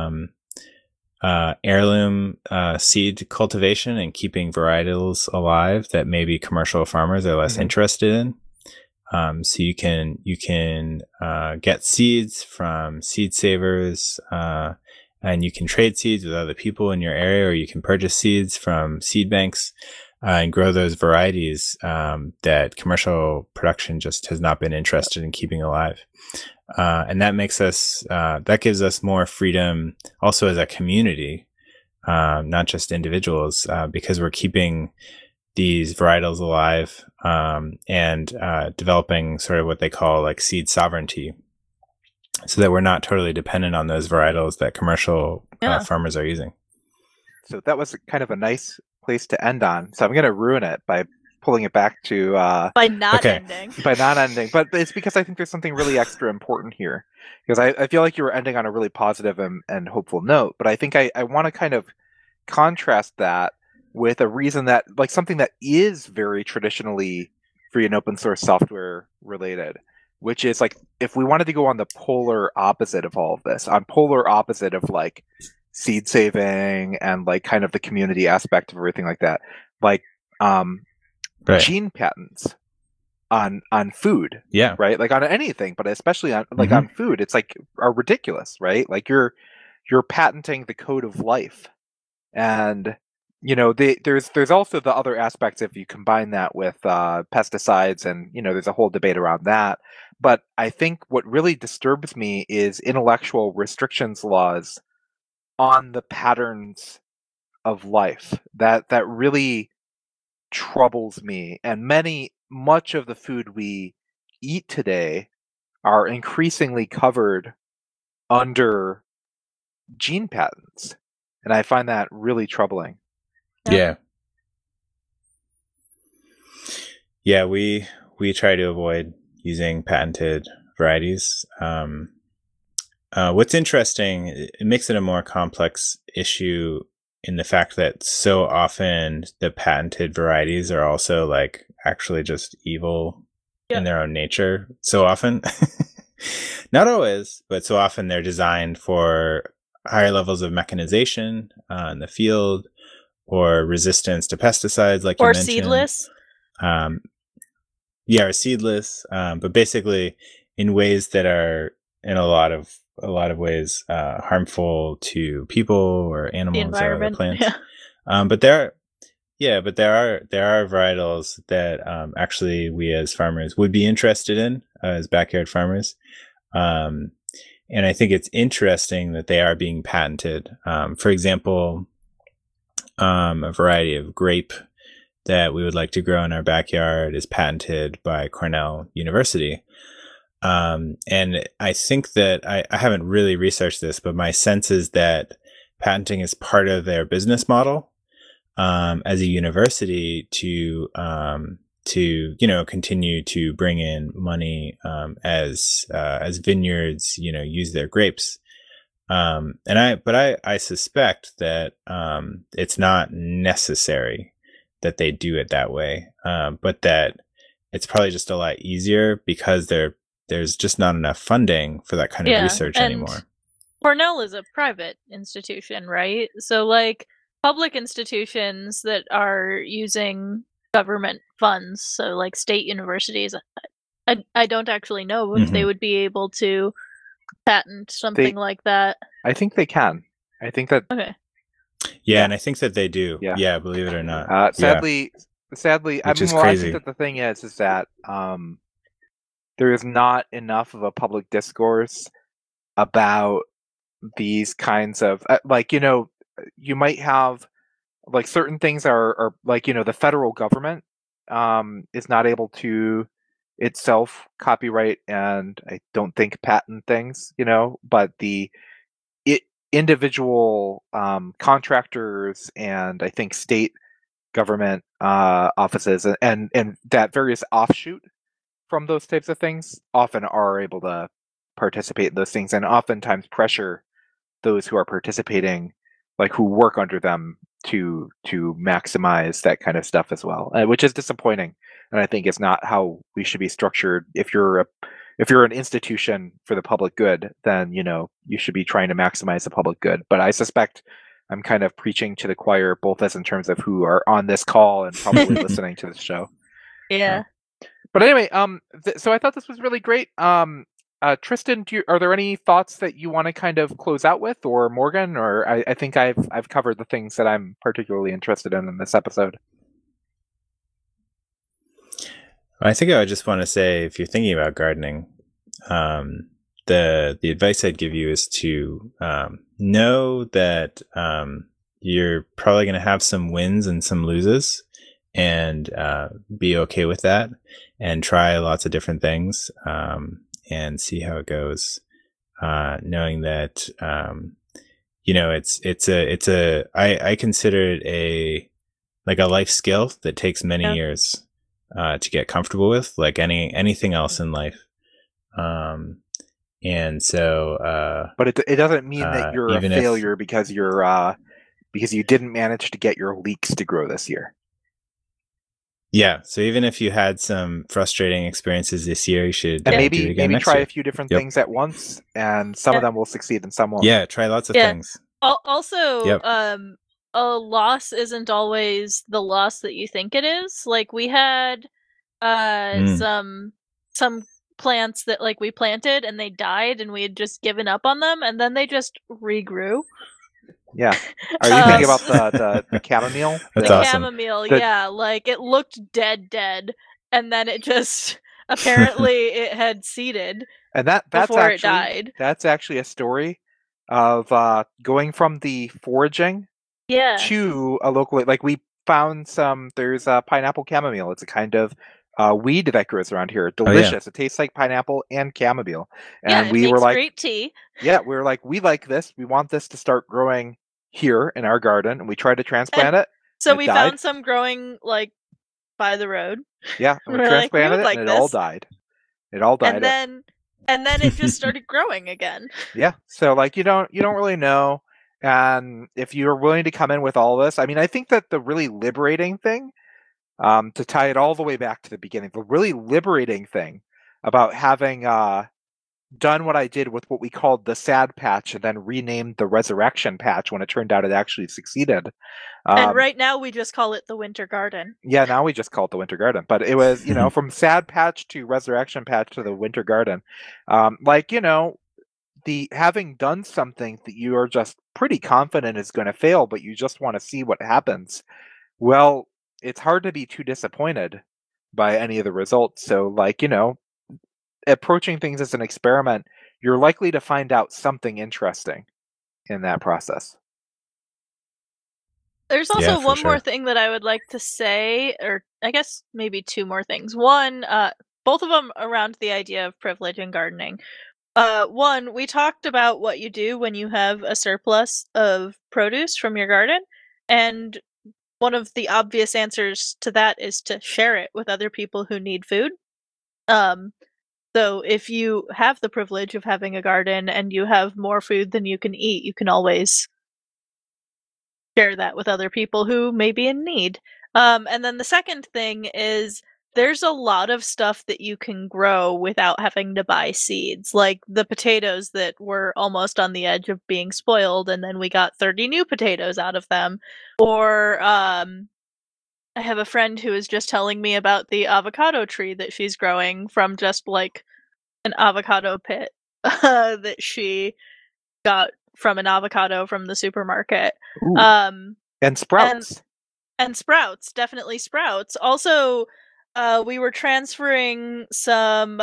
Speaker 4: heirloom seed cultivation and keeping varietals alive that maybe commercial farmers are less interested in. So you can get seeds from seed savers, and you can trade seeds with other people in your area, or you can purchase seeds from seed banks and grow those varieties that commercial production just has not been interested in keeping alive. And that gives us more freedom also as a community, not just individuals, because we're keeping these varietals alive, and developing sort of what they call like seed sovereignty, so that we're not totally dependent on those varietals that commercial farmers are using.
Speaker 5: So that was kind of a nice place to end on. So I'm going to ruin it by pulling it back to
Speaker 3: by not ending.
Speaker 5: By not ending, but it's because I think there's something really extra important here. Because I feel like you were ending on a really positive and hopeful note, but I think I want to kind of contrast that with a reason that, like, something that is very traditionally free and open source software related, which is like if we wanted to go on the polar opposite of all of this, on polar opposite of like seed saving and like kind of the community aspect of everything like that, like
Speaker 4: Right.
Speaker 5: gene patents on food,
Speaker 4: Yeah.
Speaker 5: right? Like on anything, but especially on like on food, it's like are ridiculous, right? Like you're patenting the code of life, and you know there's also the other aspects if you combine that with pesticides, and you know there's a whole debate around that. But I think what really disturbs me is intellectual restrictions laws on the patterns of life. That really troubles me, and much of the food we eat today are increasingly covered under gene patents, and I find that really troubling.
Speaker 3: Yeah.
Speaker 4: Yeah, we try to avoid using patented varieties. What's interesting, it makes it a more complex issue in the fact that so often the patented varieties are also like actually just evil in their own nature. So often, not always, but so often they're designed for higher levels of mechanization in the field, or resistance to pesticides, like you mentioned.
Speaker 3: Or seedless.
Speaker 4: Or seedless. But basically, in ways that are in a lot of ways harmful to people or animals or other plants.
Speaker 3: Yeah.
Speaker 4: But there are varietals that actually we as farmers would be interested in, as backyard farmers. And I think it's interesting that they are being patented. For example, a variety of grape that we would like to grow in our backyard is patented by Cornell University. And I think that I haven't really researched this, but my sense is that patenting is part of their business model as a university to continue to bring in money as vineyards use their grapes. I suspect that it's not necessary that they do it that way, but that it's probably just a lot easier because there's just not enough funding for that kind of research anymore.
Speaker 3: Cornell is a private institution, right? So like public institutions that are using government funds, so like state universities, I don't actually know if they would be able to patent something like that.
Speaker 5: I think they can. I think that.
Speaker 3: Okay.
Speaker 4: Yeah, and I think that they do.
Speaker 5: Yeah,
Speaker 4: yeah, believe it or not.
Speaker 5: Sadly, I mean,
Speaker 4: crazy.
Speaker 5: I think that the thing is that there is not enough of a public discourse about these kinds of you might have like certain things are like the federal government is not able to itself copyright and I don't think patent things, but the individual contractors and I think state government offices and that various offshoot from those types of things often are able to participate in those things and oftentimes pressure those who are participating, like who work under them, to maximize that kind of stuff as well, which is disappointing. And I think it's not how we should be structured. If you're an institution for the public good, then you should be trying to maximize the public good. But I suspect I'm kind of preaching to the choir, both as in terms of who are on this call and probably listening to this show.
Speaker 3: Yeah.
Speaker 5: But anyway, so I thought this was really great. Tristan, are there any thoughts that you want to kind of close out with, or Morgan? Or I think I've covered the things that I'm particularly interested in this episode.
Speaker 4: I think I would just want to say, if you're thinking about gardening, the advice I'd give you is to know that you're probably going to have some wins and some loses, and be okay with that, and try lots of different things and see how it goes. Knowing that I consider it a life skill that takes many years to get comfortable with, like anything else in life. And so,
Speaker 5: but it doesn't mean that you're a failure because you didn't manage to get your leeks to grow this year.
Speaker 4: Yeah. So even if you had some frustrating experiences this year, you should
Speaker 5: And
Speaker 4: do it
Speaker 5: maybe
Speaker 4: again next
Speaker 5: try
Speaker 4: year.
Speaker 5: a few different
Speaker 4: Yep.
Speaker 5: things at once, and some of them will succeed and some won't.
Speaker 4: Yeah, try lots of
Speaker 3: Yeah.
Speaker 4: things.
Speaker 3: Also,
Speaker 4: Yep.
Speaker 3: a loss isn't always the loss that you think it is. Like we had some plants that like we planted and they died and we had just given up on them and then they just regrew.
Speaker 5: Yeah. Are you thinking about the chamomile?
Speaker 4: That's
Speaker 3: The
Speaker 4: awesome.
Speaker 3: chamomile,
Speaker 5: The-
Speaker 3: yeah, like it looked dead, and then it just apparently it had seeded
Speaker 5: And that's
Speaker 3: before
Speaker 5: actually
Speaker 3: it died.
Speaker 5: that's actually a story of going from the foraging
Speaker 3: Yeah.
Speaker 5: to a local, like we found there's a pineapple chamomile. It's a kind of weed that grows around here. Delicious. It tastes like pineapple and chamomile. And
Speaker 3: it
Speaker 5: we
Speaker 3: makes
Speaker 5: were like,
Speaker 3: great tea.
Speaker 5: yeah, we were like, we like this. We want this to start growing here in our garden. And we tried to transplant it.
Speaker 3: So
Speaker 5: It
Speaker 3: we
Speaker 5: died.
Speaker 3: found some growing like by the road.
Speaker 5: Yeah, and we
Speaker 3: We're like, we
Speaker 5: transplanted
Speaker 3: would
Speaker 5: it
Speaker 3: like
Speaker 5: and it all
Speaker 3: this.
Speaker 5: died. It all died.
Speaker 3: And then it just started growing again.
Speaker 5: Yeah. So like you don't really know. And if you're willing to come in with all this, I mean, I think that the really liberating thing, to tie it all the way back to the beginning, the really liberating thing about having done what I did with what we called the sad patch and then renamed the resurrection patch when it turned out it actually succeeded.
Speaker 3: And right now we just call it the Winter Garden.
Speaker 5: Yeah, now we just call it the Winter Garden. But it was, from sad patch to resurrection patch to the Winter Garden. The having done something that you are just pretty confident is going to fail, but you just want to see what happens. Well, it's hard to be too disappointed by any of the results. So, approaching things as an experiment, you're likely to find out something interesting in that process.
Speaker 3: There's also
Speaker 4: Yeah, for
Speaker 3: one more
Speaker 4: sure.
Speaker 3: thing that I would like to say, or I guess maybe two more things. One, both of them around the idea of privilege in gardening. One, we talked about what you do when you have a surplus of produce from your garden, and one of the obvious answers to that is to share it with other people who need food. So if you have the privilege of having a garden and you have more food than you can eat, you can always share that with other people who may be in need. And then the second thing is there's a lot of stuff that you can grow without having to buy seeds, like the potatoes that were almost on the edge of being spoiled, and then we got 30 new potatoes out of them. Or I have a friend who is just telling me about the avocado tree that she's growing from just like an avocado pit that she got from an avocado from the supermarket.
Speaker 5: Ooh. And sprouts.
Speaker 3: And sprouts, definitely sprouts. Also, we were transferring some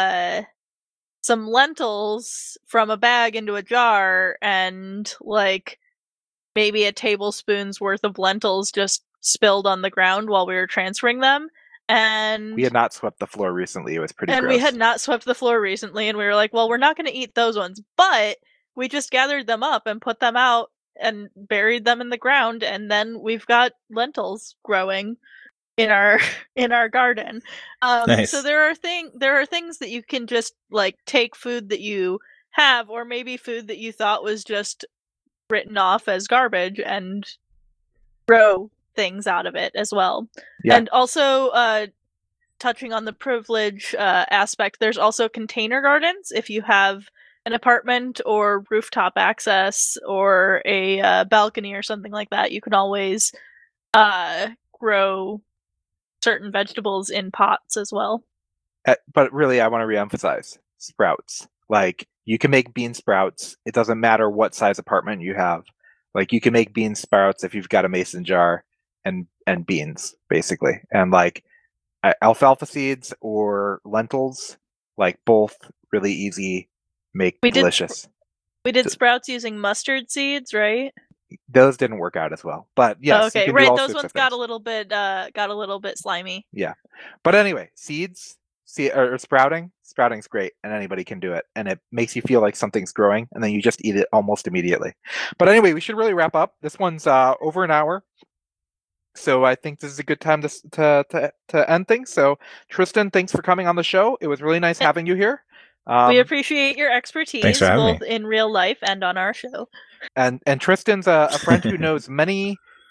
Speaker 3: lentils from a bag into a jar, and like maybe a tablespoon's worth of lentils just spilled on the ground while we were transferring them. And
Speaker 5: we had not swept the floor recently. It was pretty
Speaker 3: gross. We had not swept the floor recently, and we were like, well, we're not going to eat those ones, but we just gathered them up and put them out and buried them in the ground, and then we've got lentils growing in our garden.
Speaker 4: Nice.
Speaker 3: So there are things that you can just like take food that you have, or maybe food that you thought was just written off as garbage, and grow things out of it as well. Yeah. And also touching on the privilege aspect, there's also container gardens. If you have an apartment or rooftop access or a balcony or something like that, you can always grow certain vegetables in pots as well.
Speaker 5: But really, I want to reemphasize sprouts. Like, you can make bean sprouts. It doesn't matter what size apartment you have. Like, you can make bean sprouts if you've got a mason jar and beans, basically. And like alfalfa seeds or lentils, like both really easy, make delicious.
Speaker 3: We did sprouts using mustard seeds, right?
Speaker 5: Those didn't work out as well, but yes.
Speaker 3: Okay, right. Those ones got a little bit slimy.
Speaker 5: Yeah, but anyway, seeds, or sprouting's great, and anybody can do it, and it makes you feel like something's growing, and then you just eat it almost immediately. But anyway, we should really wrap up. This one's over an hour, so I think this is a good time to end things. So Tristan, thanks for coming on the show. It was really nice having you here.
Speaker 3: We appreciate your expertise both in real life and on our show.
Speaker 5: And Tristan's a friend who knows many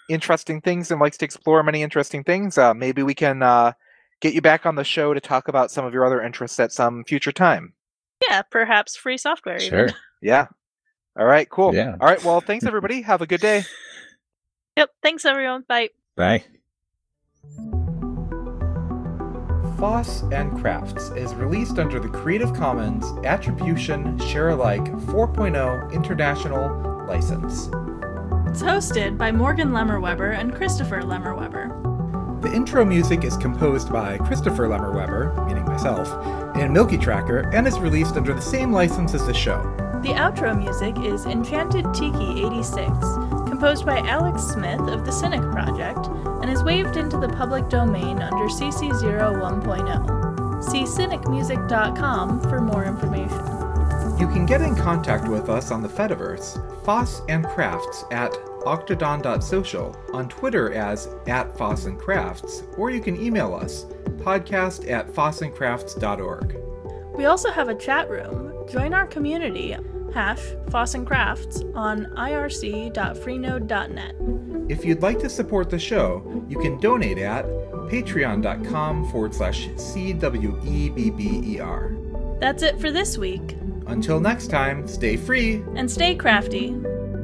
Speaker 5: interesting things and likes to explore many interesting things, maybe we can get you back on the show to talk about some of your other interests at some future time.
Speaker 3: Yeah, perhaps free software
Speaker 4: Sure.
Speaker 3: even.
Speaker 5: Yeah. All right, cool.
Speaker 4: Yeah.
Speaker 5: All right, well, thanks everybody. Have a good day.
Speaker 3: Yep. Thanks everyone. Bye.
Speaker 4: Bye.
Speaker 2: Foss and Crafts is released under the Creative Commons Attribution Share-alike 4.0 International License.
Speaker 3: It's hosted by Morgan Lemmerweber and Christopher Lemmerweber.
Speaker 2: The intro music is composed by Christopher Lemmerweber, meaning myself, and Milky Tracker, and is released under the same license as the show.
Speaker 3: The outro music is Enchanted Tiki 86, composed by Alex Smith of the Cynic Project, and is waived into the public domain under CC 01.0. See cynicmusic.com for more information.
Speaker 2: You can get in contact with us on the Fediverse, Foss and Crafts at octodon.social, on Twitter as @FossandCrafts, or you can email us, podcast@fossandcrafts.org.
Speaker 3: We also have a chat room. Join our community, #FossandCrafts, on irc.freenode.net.
Speaker 2: If you'd like to support the show, you can donate at patreon.com/CWEBBER.
Speaker 3: That's it for this week.
Speaker 2: Until next time, stay free!
Speaker 3: And stay crafty.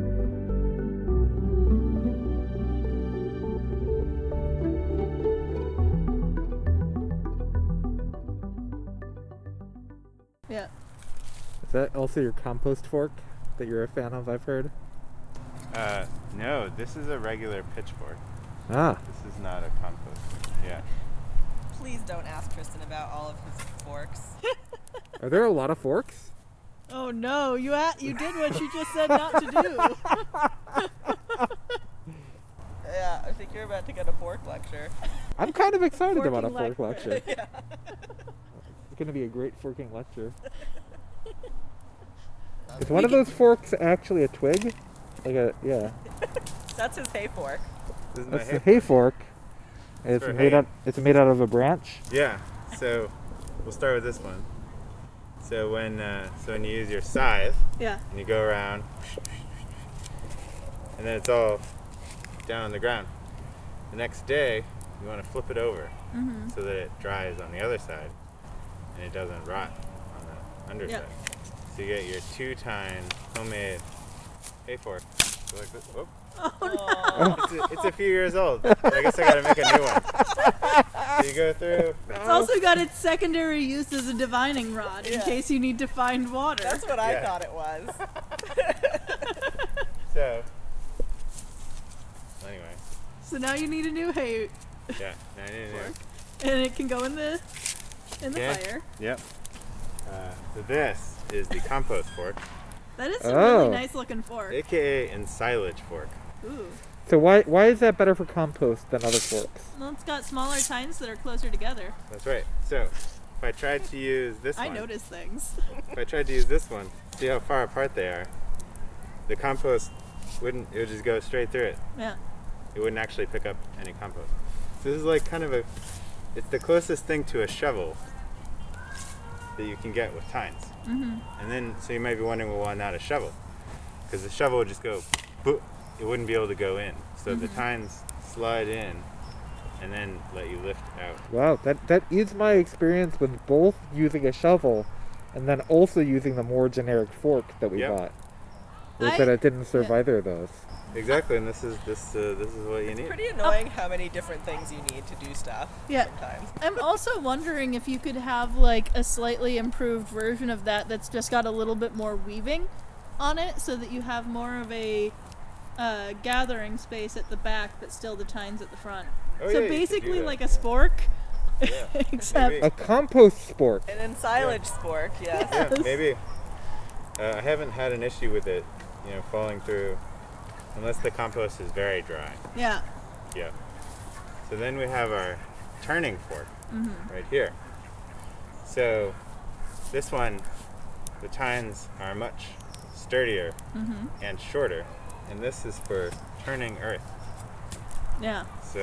Speaker 3: Yeah.
Speaker 2: Is that also your compost fork that you're a fan of, I've heard?
Speaker 6: No, this is a regular pitchfork.
Speaker 2: Ah.
Speaker 6: This is not a compost. Yeah.
Speaker 1: Please don't ask Tristan about all of his forks.
Speaker 2: Are there a lot of forks?
Speaker 3: Oh no, you did what you just said not to do.
Speaker 1: Yeah, I think you're about to get a fork lecture.
Speaker 2: I'm kind of excited about a
Speaker 3: Forking
Speaker 2: fork lecture.
Speaker 1: Yeah.
Speaker 2: It's going to be a great forking lecture. Is one of those forks actually a twig? Yeah.
Speaker 1: That's his hay fork.
Speaker 6: This is my
Speaker 2: That's
Speaker 6: hay.
Speaker 2: the hay fork. It's
Speaker 6: for
Speaker 2: made
Speaker 6: hay.
Speaker 2: out. It's made out of a branch.
Speaker 6: Yeah. So we'll start with this one. So when you use your scythe
Speaker 3: Yeah.
Speaker 6: and you go around, and then it's all down on the ground. The next day you want to flip it over so that it dries on the other side and it doesn't rot on the underside. So you get your 2-tine homemade hay fork. Go like this. Whoop. It's a few years old. I guess I gotta make a new one. So you go through.
Speaker 3: It's also got its secondary use as a divining rod in
Speaker 1: Yeah.
Speaker 3: case you need to find water.
Speaker 1: That's what I
Speaker 6: Yeah.
Speaker 1: thought it was.
Speaker 6: So anyway,
Speaker 3: So now you need a new hay,
Speaker 6: yeah. Now I need a new.
Speaker 3: and it can go in the
Speaker 6: Okay.
Speaker 3: fire.
Speaker 6: Yep. So this is the compost fork,
Speaker 3: That is a
Speaker 2: Oh.
Speaker 3: really nice looking fork.
Speaker 6: aka ensilage fork.
Speaker 3: Ooh.
Speaker 2: So why is that better for compost than other forks?
Speaker 3: Well, it's got smaller tines that are closer together.
Speaker 6: That's right. So if I tried to use this
Speaker 3: I
Speaker 6: one,
Speaker 3: notice things.
Speaker 6: if I tried to use this one, see how far apart they are. The compost wouldn't. It would just go straight through it.
Speaker 3: Yeah.
Speaker 6: It wouldn't actually pick up any compost. So this is like kind of a. It's the closest thing to a shovel that you can get with tines. And then, so you might be wondering, well, why not a shovel? Because the shovel would just go, boop, it wouldn't be able to go in. So the tines slide in and then let you lift out.
Speaker 2: Wow, that is my experience with both using a shovel and then also using the more generic fork that we
Speaker 6: Yep.
Speaker 2: bought. Was that it didn't serve
Speaker 3: yeah.
Speaker 2: either of those.
Speaker 6: Exactly, and this is what you need.
Speaker 1: Pretty annoying how many different things you need to do stuff.
Speaker 3: Yeah.
Speaker 1: Sometimes.
Speaker 3: I'm also wondering if you could have like a slightly improved version of that that's just got a little bit more weaving on it so that you have more of a gathering space at the back but still the tines at the front.
Speaker 6: Oh,
Speaker 3: So
Speaker 6: yeah, you could do
Speaker 3: basically
Speaker 6: that,
Speaker 3: like
Speaker 6: yeah.
Speaker 3: a spork,
Speaker 6: Yeah.
Speaker 3: except
Speaker 6: Maybe.
Speaker 2: A compost spork.
Speaker 1: An ensilage spork, yes.
Speaker 6: Yeah, maybe. I haven't had an issue with it, falling through, unless the compost is very dry.
Speaker 3: yeah.
Speaker 6: Yeah. So then we have our turning fork right here. So this one, the tines are much sturdier and shorter, and this is for turning earth.
Speaker 3: Yeah.
Speaker 6: So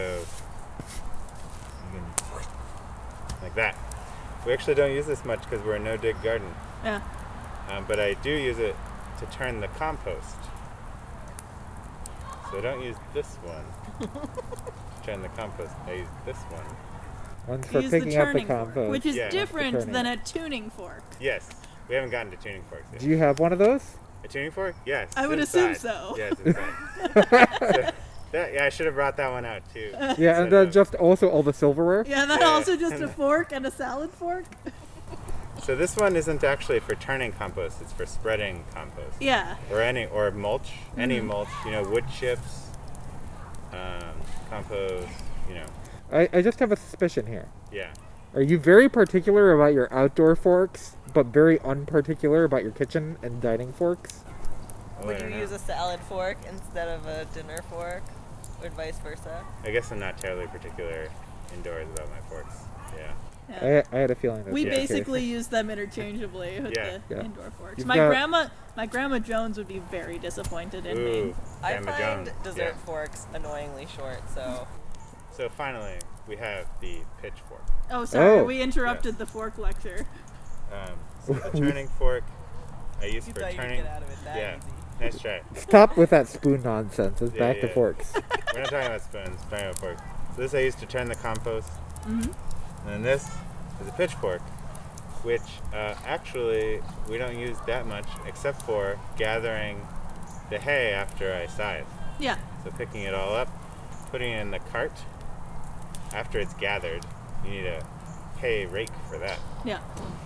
Speaker 6: you can like that. We actually don't use this much because we're a no-dig garden,
Speaker 3: Yeah.
Speaker 6: but I do use it to turn the compost. So I don't use this one to turn the compost. I use this one.
Speaker 2: One's for
Speaker 7: Use the
Speaker 2: picking up the
Speaker 7: turning fork,
Speaker 2: compost.
Speaker 7: which is
Speaker 6: Yeah.
Speaker 7: different
Speaker 2: Turning
Speaker 7: than
Speaker 2: it.
Speaker 7: a tuning fork.
Speaker 6: Yes. We haven't gotten to tuning forks yet.
Speaker 2: Do you have one of those?
Speaker 6: A tuning fork? Yes.
Speaker 7: I
Speaker 6: it's
Speaker 7: would assume
Speaker 6: inside.
Speaker 7: so.
Speaker 6: Yeah, it's inside. Yeah, I should have brought that one out too.
Speaker 2: Yeah, and
Speaker 6: Instead
Speaker 2: then
Speaker 6: of-
Speaker 2: just also all the silverware.
Speaker 7: Yeah, and then
Speaker 6: Yeah.
Speaker 7: also just a fork and a salad fork.
Speaker 6: So this one isn't actually for turning compost, it's for spreading compost.
Speaker 7: Yeah.
Speaker 6: Or mulch, any mulch, wood chips, compost,
Speaker 2: I just have a suspicion here.
Speaker 6: yeah.
Speaker 2: Are you very particular about your outdoor forks, but very unparticular about your kitchen and dining forks?
Speaker 6: Well,
Speaker 1: Would
Speaker 6: I
Speaker 1: you
Speaker 6: don't know.
Speaker 1: use a salad fork instead of a dinner fork, or vice versa?
Speaker 6: I guess I'm not terribly particular indoors about my forks. Yeah.
Speaker 7: Yeah.
Speaker 2: I had a feeling that
Speaker 7: We
Speaker 2: was the case.
Speaker 7: basically use them interchangeably with
Speaker 6: Yeah.
Speaker 7: the
Speaker 2: Yeah.
Speaker 7: indoor forks.
Speaker 2: You've
Speaker 7: My
Speaker 2: got-
Speaker 7: grandma Jones would be very disappointed in
Speaker 6: Ooh,
Speaker 7: me.
Speaker 1: I
Speaker 6: Grandma
Speaker 1: find
Speaker 6: Jones.
Speaker 1: dessert
Speaker 6: Yeah.
Speaker 1: forks annoyingly short, so
Speaker 6: So finally, we have the pitchfork.
Speaker 7: Oh, sorry,
Speaker 2: Oh.
Speaker 7: we interrupted the fork lecture.
Speaker 6: So the turning fork I use
Speaker 1: you
Speaker 6: for
Speaker 1: thought you'd
Speaker 6: turning.
Speaker 1: get out of it that
Speaker 6: Yeah.
Speaker 1: easy.
Speaker 6: Nice try.
Speaker 2: Stop with that spoon nonsense. It's
Speaker 6: Yeah,
Speaker 2: back to
Speaker 6: yeah.
Speaker 2: forks.
Speaker 6: We're not talking about spoons, we're talking about forks. So this I use to turn the compost. And then this is a pitchfork, which actually we don't use that much except for gathering the hay after I scythe.
Speaker 7: Yeah.
Speaker 6: So picking it all up, putting it in the cart. After it's gathered, you need a hay rake for that.
Speaker 7: Yeah.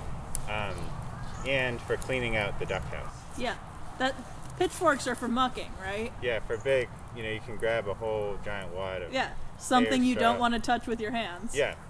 Speaker 6: And for cleaning out the duck house.
Speaker 7: Yeah. That pitchforks are for mucking, right?
Speaker 6: Yeah, for big, you can grab a whole giant wad of
Speaker 7: Yeah. Something you
Speaker 6: straw.
Speaker 7: don't want to touch with your hands.
Speaker 6: Yeah,